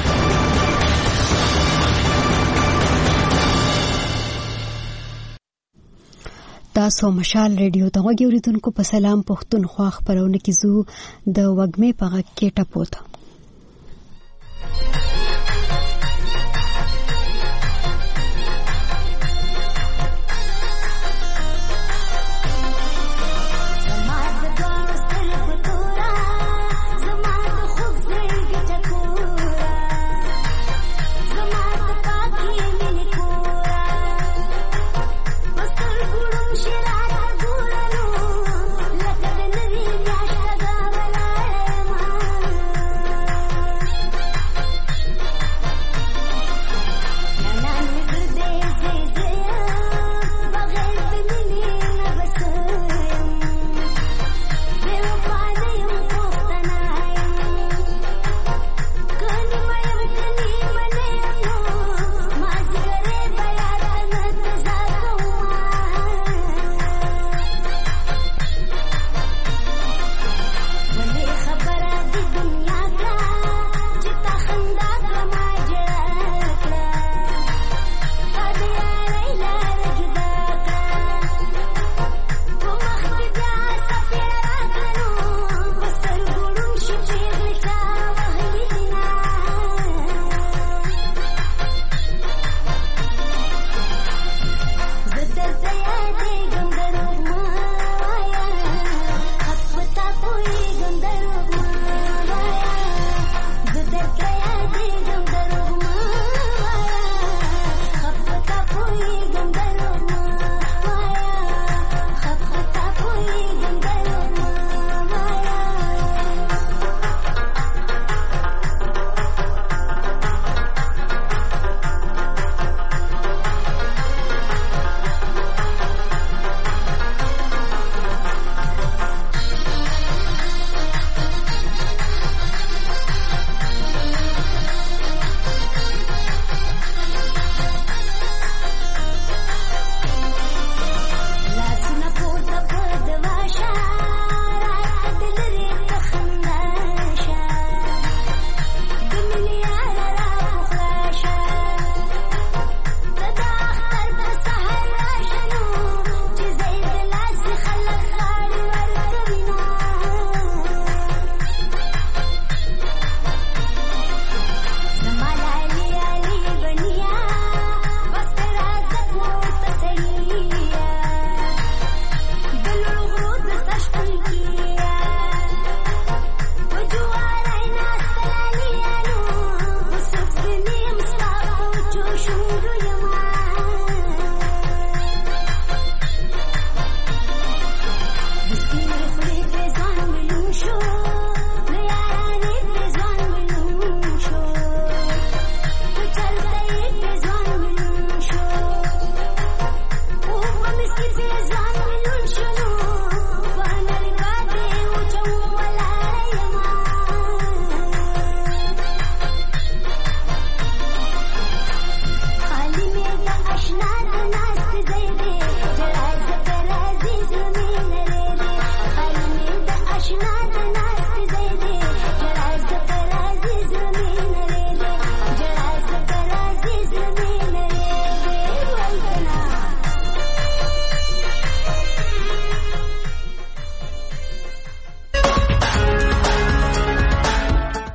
تاسو مشال ریډیو ته غوږی اوریدونکو په سلام پښتونخوا خبرونه کې زو د وګمې په غږ کې ټپوت. زما د خوب زړګي ټکورا زما د پاکي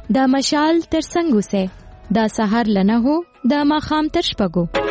د مشال تر څنګ اوسه د سحر لنه هو د ماخام تر شپږو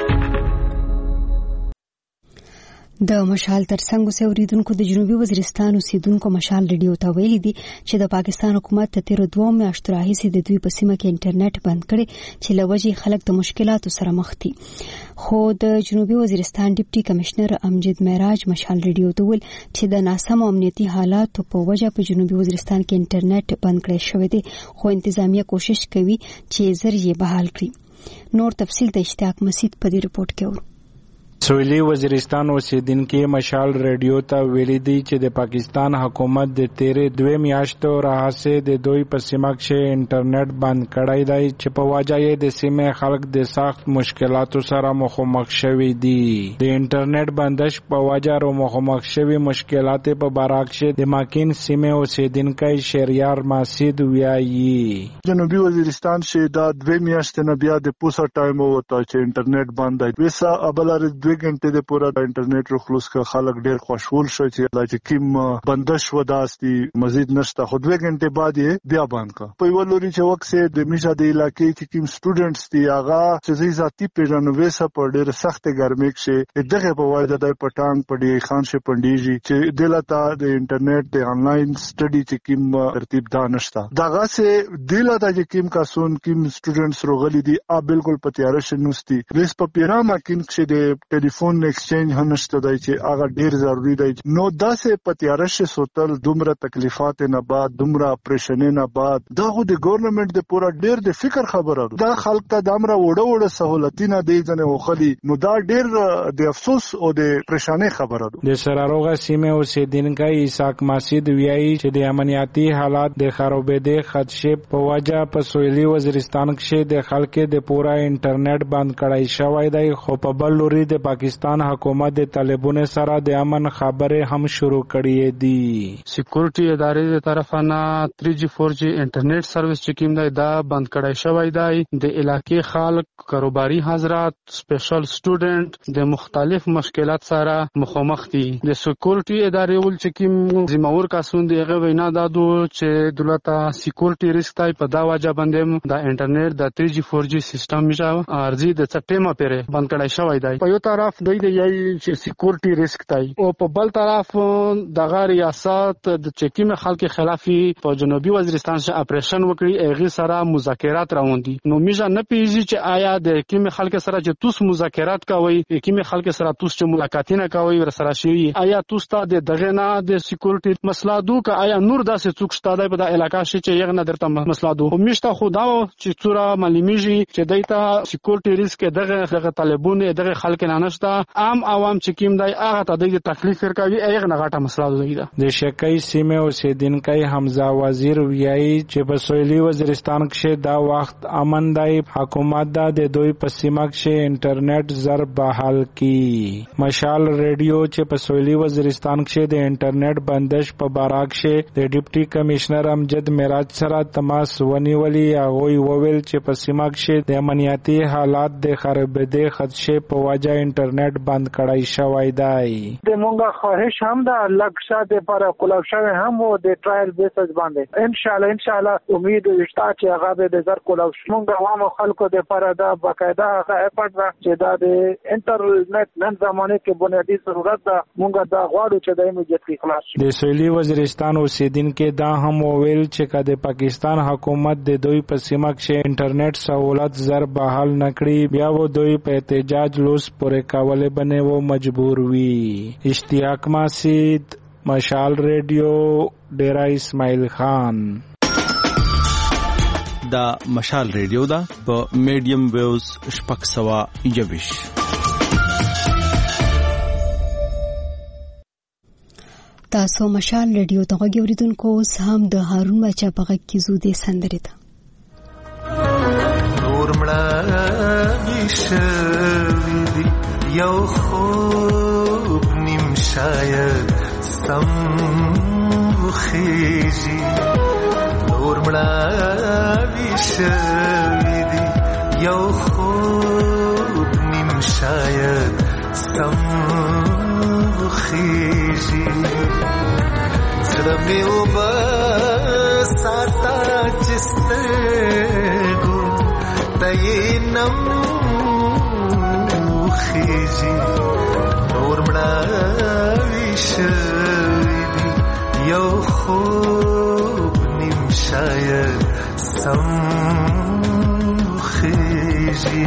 د مشال ترڅنګ اوسه اوریدونکو د جنوبي وزیرستان اوسیدونکو مشال ریډیو ته ویلي دي چې د پاکستان حکومت ته تیر 2 میاشتو راهیسې د دوی په سیمه کې انټرنیټ بند کړي چې لوجې خلک د مشکلاتو سره مخ دي خو د جنوبي وزیرستان ډیپټي کمشنر امجد معراج مشال ریډیو ته ویل چې د ناسم امنیتي حالاتو په وجه په جنوبي وزیرستان کې انټرنیټ بند کړی شوی دی خو انتظامیه کوشش کوي چې زر یې بحال کړي نور تفصیل د اشتیاق مسید په دې رپورت کې سویلی وزیرستان اوسیدونکو مشال ریډیو ته ویلي دي چې د پاکستان حکومت د تیرې 2 میاشتو راهیسې د دوی په سیمه کې انټرنیټ بند کړی دی چې په وجه یې د سیمې خلک د سخت مشکلاتو سره مخامخ شوي دي د انټرنیټ بندش په وجه رو مخامخ شوي مشکلات په برعکس د ماکین سیمې اوسیدونکو شهریار ماسید ویایي جنوبي وزیرستان شه دا 2 میاشتې نه بیا د پوسا ټایم وته چې انټرنیټ بند دی وسه ابلار 2 غنټې د پورا د انټرنیټ رخلوس کا خلک ډیر خوشحال شو چې د کیم بندش وداستی مزید نشته خو 2 غنټې بعد یې بیا بند کا په ولوري چې وخت سه د میشا د علاقې چې کیم سټوډنټس دی هغه چې ذاتی پیژنوي سره په ډیر سخت ګرمي کې دغه په وایده د پټان پډی خان شه پندیجی چې دلته د انټرنیټ د انلاین سټډي چې کیم ترتیب دانشتا دغه سه دلته چې کیم کاسون کیم سټوډنټس روغلي دي بالکل په تیار شنوستي ریس په پیرامه کین چې د ټلیفون ایکسچینج هنشته دی چې هغه ډیر ضروری دی نو داسې پتیارش سوتل دومره تکلیفات نه بعد دومره اپریشن نه بعد دا خو د ګورنمنت د پورا ډیر د فکر خبره دا خلک ته دامره وړه سہولتونه دی ځنه وخلی نو دا ډیر د افسوس او د پریشانی خبره ده د سراروغه سیمه اوسیدونکو اسحاق ماسید ویایي چې د امنیتي حالات د خرابېدو خدشه په وجه په سویلي وزیرستان کې د خلکو د پورا انټرنیټ بند کړای شوی دی خو په بل لوري د پاکستان حکومت د طالبانو سره د امن خبره هم شروع کړې دي سکیورټي ادارې د طرفانه 3G 4G انټرنیټ سرویس چې کوم دی دا بند کړای شوی دی د علاقې خلک کاروباري حضرات سپیشل سټوډنټ د مختلف مشکلات سره مخامخ دي د سکیورټي ادارې ول چې کوم ذمہور کسان دی هغه وینا دادو چې دولت سکیورټي ریسک تای په دا وجه باندې د انټرنیټ د 3G 4G سیستم میشه ارزي د سپټمبر پورې بند کړای شوی دی په یو طرف دوی د یای چې سکیورټي ریسک تای او په بل طرف د ریاست د چکیمه خلک خلافي په جنوبي وزیرستان څخه اپریشن وکړي ایغه سره مذاکرات روان دي نو میجا نه پیږي چې آیا د کیمه خلک سره چې توس مذاکرات کوي کیمه خلک سره توس چې ملاقاتونه کوي ور سره شي آیا توس ته دغه نه د سکیورټي مسله دوک آیا نور داسې څوک شته په د علاقې چې یغه نه درته مسله دو میشته خدا چې څوره معلومیږي چې دایته سکیورټي ریسک دغه طالبونه دغه خلک نه نشته عام عوام چې کیم دی هغه ته د تکلیف ورکوي هغه نه غټه مسله ده د شکای سیمه اوسیدونکو حمزه وزیر ویایي چې په سویلي وزیرستان کې دا وخت امن دی حکومت د دوی په سیمه کې انټرنیټ زر بحال کی مشال ریډیو چې په سویلي وزیرستان کې د انټرنیټ بندش په برعکس د ډیپټي کمشنر امجد معراج سره تماس ونیولي هغه وویل چې په سیمه کې د امنیتي حالات د خرابېدو خدشه په وجه انټرنیټ بند کړای شوی دی د مونږه خواهش هم ده لکه د پر کولو شوی هم او د ټرایل بیسز باندې ان شاء الله امید شته چې هغه به د زر کولو مونږه عوام خلکو د پر دا باقاعده هغه افورت چې دا د انټرنیټ نن زمانه کې بنیادی ضرورت ده مونږه دا غواړو چې د ایمیډیټلی خلاص شي د سویلي وزیرستان اوسیدونکو دا هم وویل چې کله پاکستان حکومت د دوی په سیمه کې انټرنیټ سہولت زر بحال نکړي بیا و دوی په احتجاج لوس پورې کولې بنه و مجبور وی اشتیاق ماسید مشال ریډیو ډیرا اسماعیل خان دا مشال ریډیو دا په میډیم ویوز شپږ سوه یویش تاسو مشال ریډیو ته غوږی اوریدونکو اوس هم د هارون بچا په غږ کې زو دې سندرې ته نور مړه ویشوي یو خوب نیم شاید سم وخیږي نور مړه ویشوي یو خوب نیم شاید سم وخیږي زړه مې وباسي ساتا چسترګو تینم خيجي نور مړه وشوي دي یو خوب نیم شاید سم خيجي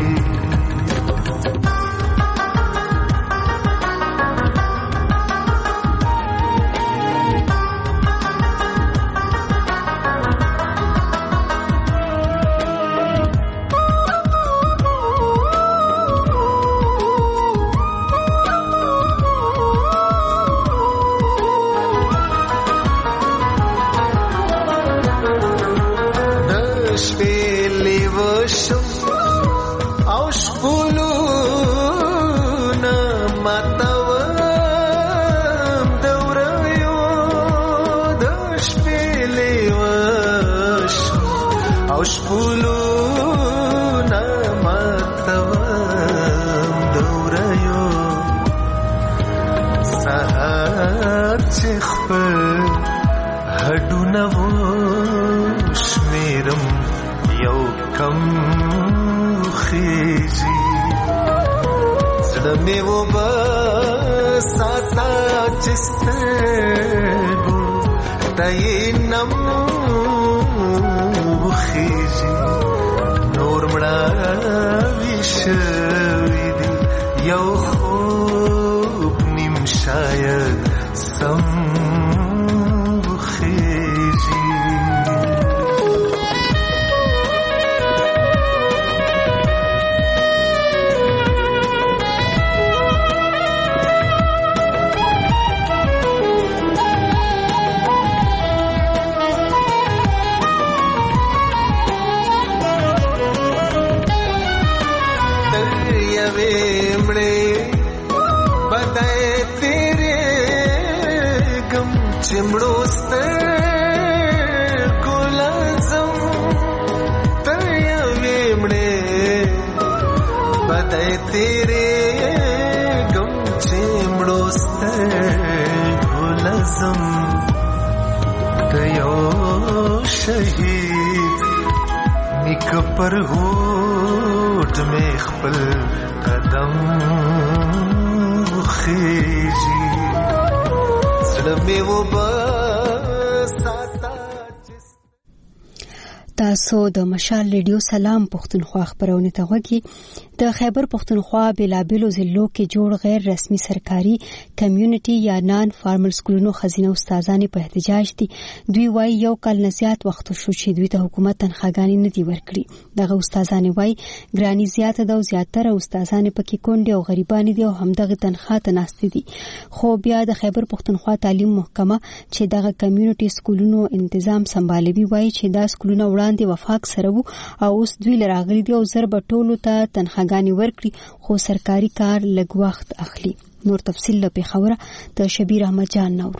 تاسو د مشال ریډیو سلام پښتونخوا خبرونه ته وګورئ. د خیبر پښتونخوا بلابلو ضلعو کې جوړ غیر رسمي سرکاري کمیونټي یا نان فارمل سکولونو خزینه استادان په احتجاج دي. دوی وايي یو کال نزيات وخت شو چې دوی ته حکومت تنخواګانی نه دی ورکړي. دغه استادان وايي ګرانی زیاته ده او زیاتره استادان پکې کونډي او غریبان دي او همدغه تنخواه ته ناشته دي. خو بیا د خیبر پښتونخوا تعلیم محکمه چې دغه کمیونټي سکولونو تنظیم سمبالوي وايي چې دا سکولونه وړاندې وفاق سره وو او اوس دوی لراغلي دي او ضرب ټولو ته تنخواګانی ورکړي خو سرکاري کار لږ وخت اخلي. نور تفصیل له پیښوره د شبیر احمد جان نور.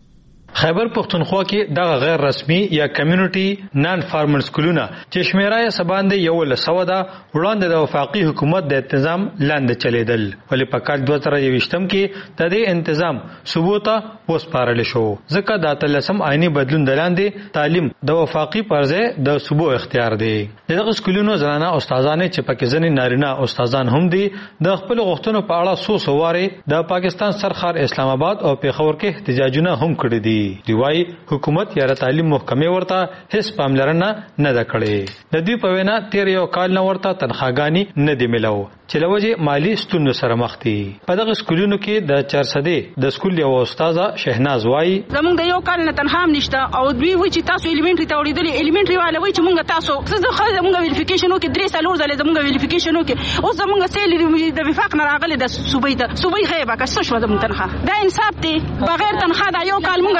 خیبر پښتونخوا کې دغه غیر رسمي یا کمیونټي نان فارمل سکولونه چې شمیره یې سباندې یو له سودا وړاندې د وفاقي حکومت د تنظیم لاندې چلیدل ولې په کال 2023 کې د دې تنظیم ثبوته وسپارل شو ځکه د تلسم آئینی بدلون دلاندې تعلیم د وفاقي پرځه د صوبو اختیار دی. دغه سکولونو زنانه استادانه چې پکې ځنې نارینه استادان هم دي د خپل غوښتنو په اړه سوسواره د پاکستان سرخار اسلام آباد او پیښور کې احتجاجونه هم کړي دي. دی وايي حکومت یا تعلیم محکمه ورته هیڅ پاملرنه نه ده کړې. د دوی په وینا تیر یو کال نه ورته تنخواګانی نه دی ملو چې لوجه مالی ستونزو سره مخ دي. په دغه سکولونو کې د 400 د سکول یو استاد شهناز وايي زمونږ د یو کال نه تنخواه نشته او دوی وایي چې تاسو الیمنټری ته وړېدلې الیمنټری والے وایي چې مونږ تاسو زمونږ ویریفیکیشن وکړي 3 سالور ځله زمونږ ویریفیکیشن وکړي او زمونږ سیلری د وفاق نه راغلي د صوبې ته صوبې غیبه که څه شو زمونږ تنخواه دا انصاف دی. بغیر تنخواه دا یو کال مونږ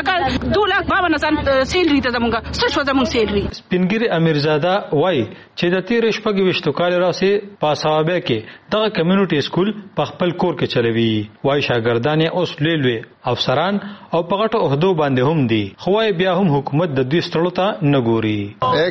2,52,000 سیلری ته زمونږ څه شو زمونږ سیلری. سپینګری امیرزاده وايي چې د 13 کال راځي په سوابه کې دغه کمیونټي سکول په خپل کور کې چلوي. وايي شاګردان اوس لوی افسران او په غټو عہدو باندې هم دي، خو بیا هم حکومت د دوی ستړو ته نه ګوري.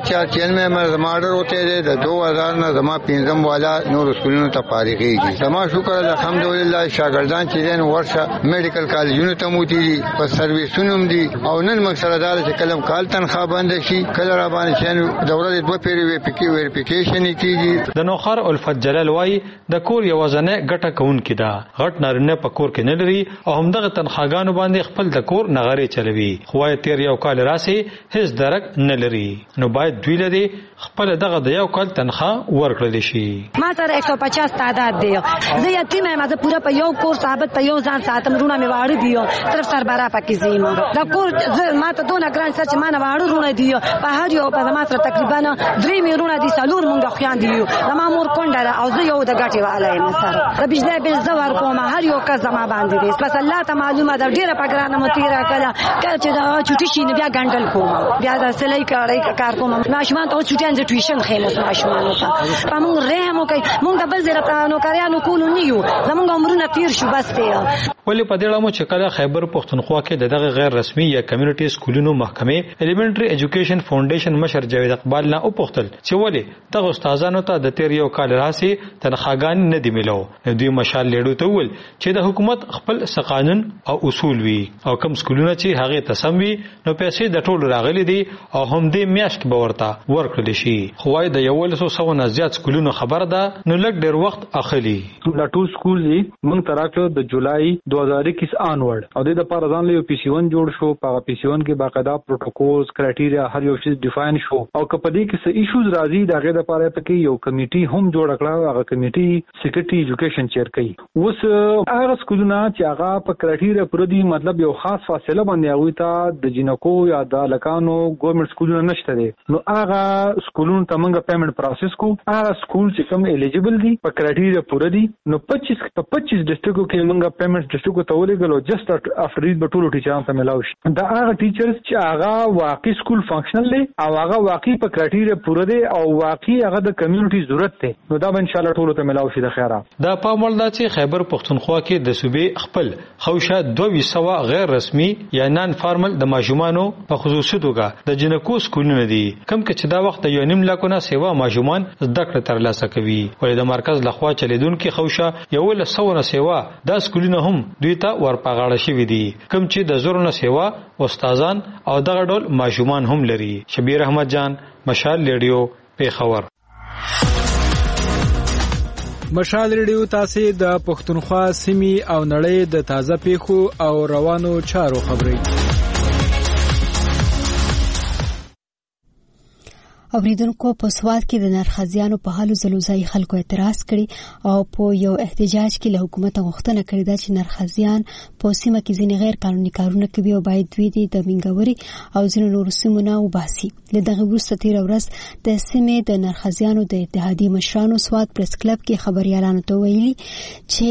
1496 में जमा ऑर्डर होते थे 2000 में जमा पिंजम वाला नूर स्कूलों ته فارغيږي. जमा شکر الحمدلله شاګردان چې دین ورشه میډیکل کالجونو ته موتی دي، په سرویسونو دي او نن مقصد دا چې کلم کال تنخواه بند شي، کله را باندې چې دوره دوه پیری ویریفیکیشن کیږي. د نوخر الفت جلال وای د کور یوازنه ګټه کوونکی دا غټ نارینه په کور کې نه لري او همدغه تنخواګانو باندې خپل د کور نغاري چلوي. خو تیر یو کال راسي هیڅ درک نه لري، نو باید دوی لري خپل دغه د یو کال تنخواه ورکړل شي. ما سره 150 تعداد دی، زه یتیم یم، زه پورا په یو کور ثابت په یو ځان ساتم، رونه مې واړه دیو طرف سربرا پکې زیم دا کور ما ته دونه ګران سره چې ما نه واړه رونه دیو په هر یو په ما سره تقریبا 3 میلیونه دي، سالور مونږ خوان دیو زما مور کونډه او زه یو د غټي والا یم سره د بجلی بل زوار کوم هر یو کا زما باندې دي. بس الله ته معلومه ده ډیره پګرانه متیرا کړه چې دا چټی شي نه بیا ګنټل کوم بیا د سلای کار کوم ماشومان ته چټیان د ټیوشن خیمه ماشومان ته پمون رحم کوي مونږ د بل زیرته نو کاریانو کولو نیو زمونږ عمرونه تیر شو بس ته. ولې په دې اړه مو چې کله خیبر پښتونخوا کې دغه غیر رسمي یا کمیونټي سکولونو محکمې الیمنټری ایجوکیشن فاونډیشن مشر جاوید اقبال نه او پختل چې ولې دغه استادانو ته د تیر یو کال راسي تنخواګان نه دی ملو. دوی مشال لیډو ته ول چې د حکومت خپل قانون او اصول وي او کوم سکولونه چې هغه تسم وي نو پیسې د ټولو راغلي دي او هم دې میاشت به ورته ورکړل شي. خو د 100 نه زیات سکولونو خبر ده نو لږ ډیر وخت اخلي. دا ټول سکول دي موږ تراکو د جولای 2021 آنورډ او د لپاره ځان له پی سی 1 جوړ شو. په پی سی 1 کې باقاعده پروتوکولز کرایټیریا هر یو شی ډیفاین شو او کپدې کې څه ایشوز راځي دغه لپاره پکې یو کمیټي هم جوړ کړه. هغه کمیټي سیکریټری ایجوکیشن چیر کوي. اوس هغه سکولونه چې هغه په کرایټیریا پر دي مطلب یو خاص فاصله باندې هغه ته د جنکو یا د لکانو ګورنمنت سکولونه نشته دي نو هغه سکولونو ته موږ پیمنٹ پروسس کو. هغه سکول چې کوم الیجیبل دي په کرایټیریا پر دي نو 25 ډسټریکټو کې موږ پیمنٹ ډسټریکټو ته ولېګلو جست افټر ریډ به ټولو ټیچرانو ته ملاوي شي. دا هغه ټیچرز چې هغه واقعي سکول فنکشنل دي او هغه واقعي په کرایټیریا پر دي او واقعي هغه د کمیونټي ضرورت ده نو دا به ان شاء الله ټولو ته ملاوي شي. د خیره دا په مولدا چې خیبر پښتونخوا کې د صوبې خپل خوشه 200 غیر رسمي یا نان فارمل د ماجومانو په خصوصي توګه د جنکو سکولونه دي کوم چې دا وخت یو نیم لاکونه سیوا ماجومان زده کړه ترلاسه کوي. ولې د مرکز لخوا چلیدونکو خوشه یو له 100 سیوا د سکولونه هم دوی ته ورپاغاړه شوی دي کوم چې د زورونه سیوا استادان او دغه ډول ماجومان هم لري. شبیر احمد جان، مشال ریډیو، پیښور. مشال ریډیو تاسو د پښتونخوا سیمې او نړۍ د تازه پیښو او روانو چارو خبري. اوریدونکو په سواد کې د نرخزیانو په حالو زلوزای خلکو اعتراض کړي او په یو احتجاج کې له حکومت غوښتنه کړې ده چې نرخزیان په سیمه کې ځینې غیر قانوني کارونه کوي او باید دوی د منګوري او ځینو نورو سیمونو وباسي. له دغه وروسته تیر ورځ د سیمې د نرخزیانو د اتحادیې مشرانو سواد پریس کلب کې خبريالانو ته ویلي چې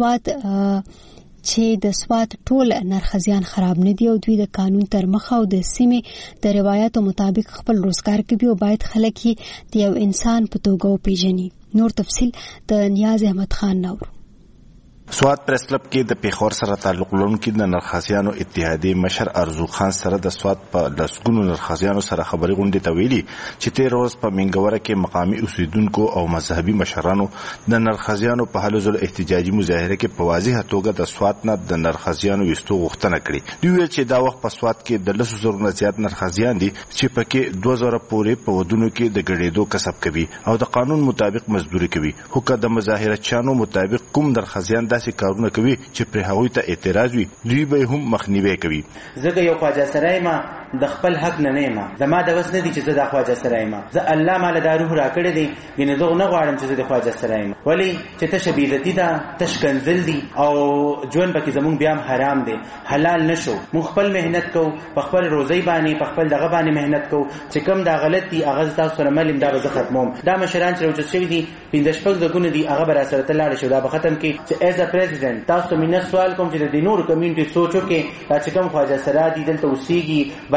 د سواد ټول نرخزیان خراب نه دي او دوی د قانون تر مخه او د سیمې د روایتو مطابق خپل روزګار کوي او باید خلک یې د یو انسان په توګه وپیژني. نور تفصیل د نیاز احمد خان نور. سواد پریس کلب کې د پیښور سره تعلق لرونکي د نرخزیانو اتحادیې مشر ارزو خان سره د سواد په لسګونو نرخزیانو سره خبري غونډه ته ویلي چې تیر ورځ په منګوره کې مقامي اوسیدونکو او مذهبي مشرانو د نرخزیانو په حل زول احتجاجي مظاهره کې په واضحه توګه د سواد نه د نرخزیانو وستو غوښتنه کړې. دوی ویل چې دا وخت په سواد کې د 200 نه زیات نرخزیان دي چې پکې 2000 پورې په ودونو کې د ګډېدو کسب کوي او د قانون مطابق مزدوري کوي. حکومت د مظاهره چانو مطابق کوم نرخزیان داسې کارونه کوي چې پر هغوی ته اعتراض وي دوی به هم مخنیوي کوي. زه یو خواجه سره ما د خپل حق نه ما زما د وس نه دي چې زه د خواجه سره ما زه الله مال د روح را کړی دي ینه زه نه غواړم چې زه د خواجه سره ما ولی چې تشبیهتی ده تشکنزل دي او جون پکې زمون بیا حرام دي حلال نشو. مون خپل مهنت کو په خپل روزي باندې په خپل دغه باندې مهنت کو چې کوم دا غلط دي هغه تاسو سره ملم دا به ختموم. دا مشران چې روزي شوی دي پیندشپک دغونه دي هغه بر سره تلاړ شو دا به ختم کی چې ایز ا پریزیدنت تاسو مینه سوال کوم چې د نور کمیونټي سوچو کې چې کوم خواجه سره دي دلته اوسېږي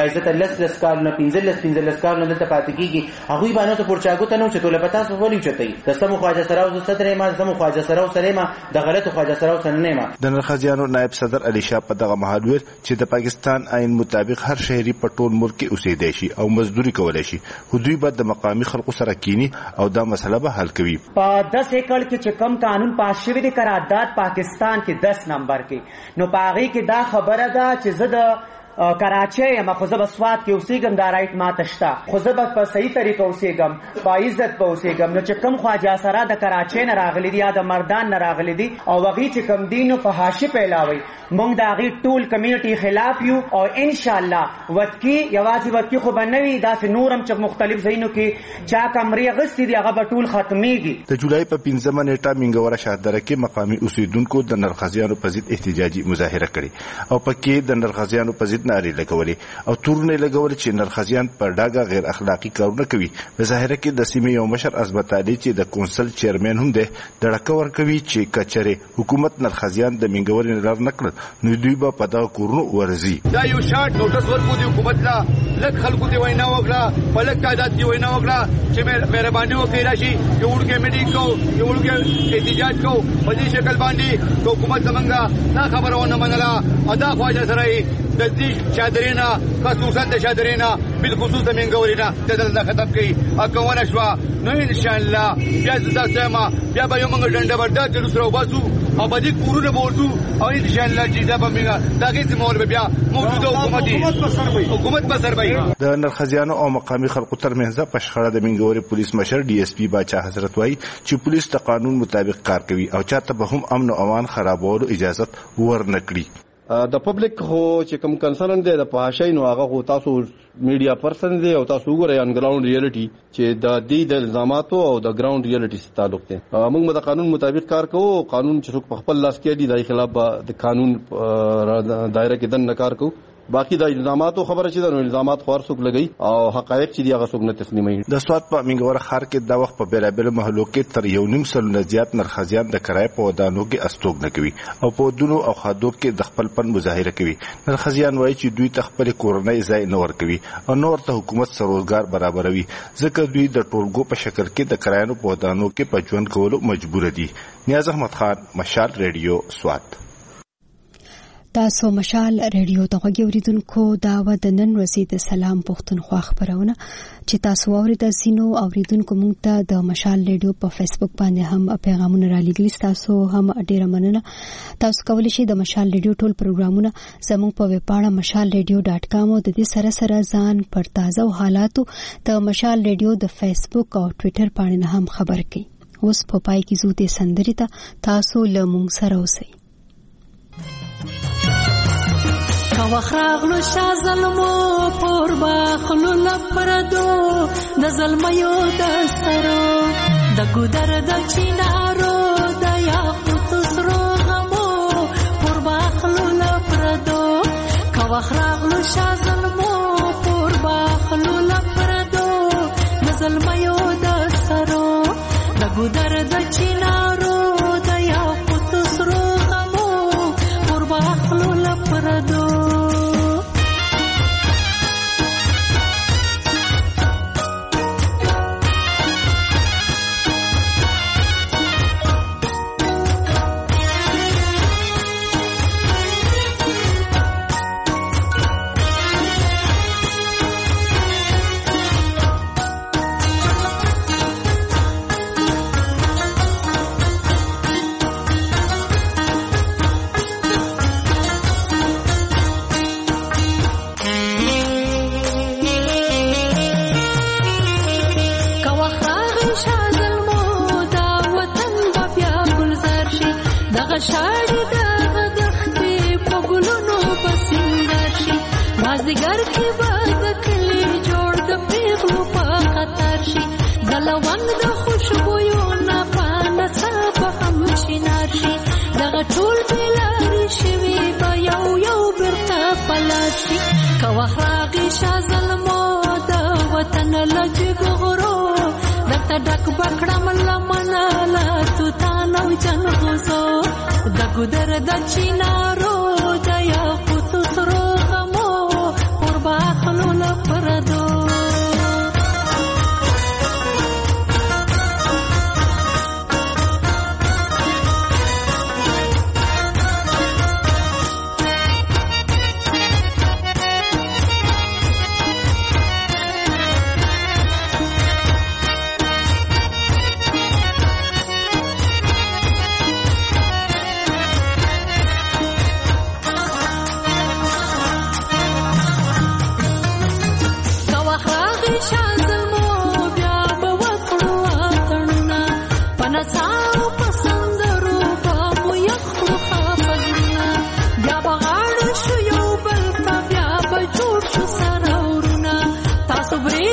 باعزت لس کالونه 15 کالونه دلته پاتې کیږي هغه باندې ته پورچاګو ته نو چې ټول پتا سو ولي چتای د سمو خواجه سره او سترې ما سمو خواجه سره او سره ما د غلطو خواجه سره او سره نه ما د نرخزیانو نائب صدر علي شاه په دغه مهال ویل چې د پاکستان آئین مطابق هر شهري په ټول ملک کې اوسېدای شي او مزدوري کولای شي خو دوی به د مقامي خلکو سره کینی او دا مسله به حل کوي په 10 ایکڑ کې چې کم قانون پاس شوی دی قرارداد پاکستان کې 10 نمبر کې نو پاغي کې دا خبره ده چې زه کراچۍ یم خو زه به سوات کې اوسېږم دا رایټ ماته شته خو زه به په صحیح طریقه اوسېږم په عزت به اوسېږم نو چې کوم خواجه سره د کراچۍ نه راغلي دي یا د مردان نه راغلي دي او هغوی چې کوم دي نو فحاشي پیلاوي موږ د هغې ټول کمیونټي خلاف یو او انشاءالله وتکي یوازې وتکي خو به نه وي داسې نور هم چې مختلف ځایونو کې چا کمرې اخیستې دي هغه به ټول ختمیږي د جولای په 15 نیټه مینګوره شهردره کې مقامي اوسیدونکو د نرخزیانو په ضد احتجاجي مظاهره کړې او پکې د نرخزیانو په ضد نارې لګولې او تورونه لګولې چې نرخزیان پر ډاګه غیر اخلاقی کارونه کوي په ظاهره کې د سیمې یو مشر عظمت علي چې د کونسل چیرمن هم دی دړکه ورکوي چې کچره حکومت نرخزیان د مینګورې لار نکړ نو دوی به په دغه کورونو ورزي دا یو شارټ نوټس ورکو دی حکومت لا لک خلکو دی وینا وکړه په لک تعداد دی وینا وکړه چې مهرباني وکړئ راشي یو ورګه میټینګ کو یو ورګه احتجاج کو په دې شکل باندې حکومت زمونږه دا خبرونه منله ادا خواجه سره د دې چادرینا خصوصا د چادرینا بالخصوص د منګورینا د ختم کړي اګونه شو نو ان شاء الله بیا د سما بیا به موږ ډنډه وردا چې سره وباسو او باندې کورونه بورځو او ان شاء الله چې دا به دا هیڅ مور بیا موجوده حکومت په سر وي د نرخزیانو او مقامي خلکو ترمنځ په شخړه د منګوري پولیس مشر ډي اس پی باچا حضرت وایي چې پولیس د قانون مطابق کار کوي او چاته به هم امن او امان خرابولو اجازه ورنکړي د پبلک خو چې کوم کنسرن دی د پاشای نو هغه خو تاسو میډیا پرسن دی او تاسو وګورئ ان ګراوند ریالټي چې د دې د الزاماتو او د ګراوند ریالټي سره تعلق دی موږ د قانون مطابق کار کوو قانون چې څوک په خپل لاس کې دی د خلاف د قانون دایره کې دنه کار کوو باقی د الزاماتو خبره چې د الزامات خور څوک لګي او حقایق چې دی هغه څوک نه تسلیموي د سواد په منګور خار کې د وخت په بیلابل محلو کې تر 1.5 سلنه زیات نرخزیان د کرای په ودانو کې استوګ نه کوي او په دونو او خادو کې د خپل پن مظاهره کوي نرخزیان وایي چې دوی تخپل کورنۍ ځای نه ور کوي او نور ته حکومت سره روزګار برابروي ځکه دوی د ټولګو په شکل کې د کرایانو په ودانو کې په ژوند کولو مجبور دي نیاز احمد خان مشال ریډیو سواد تاسو مشال ریډیو ته غوړیدونکو دا و د نن ورځې د سلام پښتونخوا خبرونه چې تاسو اورید سينو اوریدونکو مونږ ته د مشال ریډیو په فیسبوک باندې هم پیغامونه را لګلی تاسو هم ډیره مننه تاسو کولی شئ د مشال ریډیو ټول پروګرامونه زموږ په ویب پاڼه mashalradio.com او د دې سره ځان پر تازه حالاتو د مشال ریډیو د فیسبوک او ټوئیټر باندې هم خبر کړئ اوس په پای کې زوته سندري تاسو له مونږ سره اوسئ کاوخراغلو شا ظلمو پور باخلو لپردو د ظلمیو دسترو د ګودر د چینارو د یاقوت سرو غمو پور باخلو لپردو کاوخراغلو شا ظلمو پور باخلو لپردو د ظلمیو دسترو د ګودر د چینارو د یاقوت سرو غمو پور باخلو لپردو شاړي دغه دختې په ګلونو پسندر شي مازدیګر کې به د کلي جوړ د پیغلو په خطر شي ګلوند د خوشبویو نه په نڅا به هم چنار شي دغه ټول بېلارې شوي به یو یو بیرته پلار شي که وخت راغی شا ظلمو د وطن له جګغرو درته ډک به کړم لمنه له توتان او جنغوزو د ګودر د چینارو د یاقوتو سرو غمو پر باخلو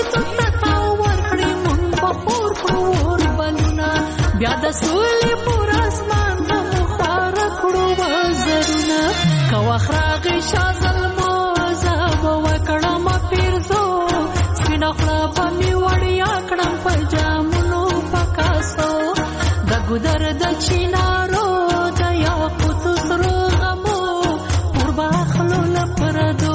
ستتا ورکړي مونږ په خور کړو بلونه بیا د سولې پر اسمان د مخار کړو وزرونه کو اخراغ شازل موزه وکړم پیرزو سپینه خړه په می وړیا کړم په جامونو پکاسو د ګدر د چینارو د یاقوت سرو غمو پر باخلو لپردو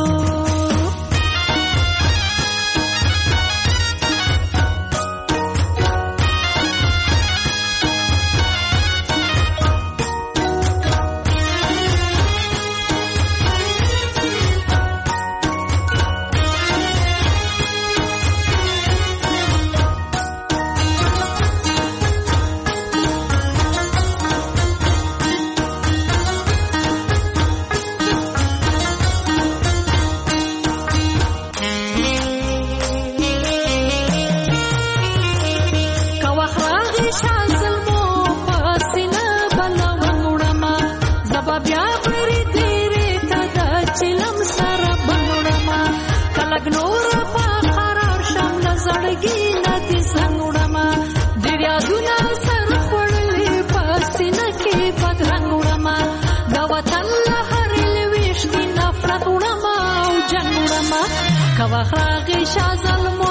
کوا خراغی شازل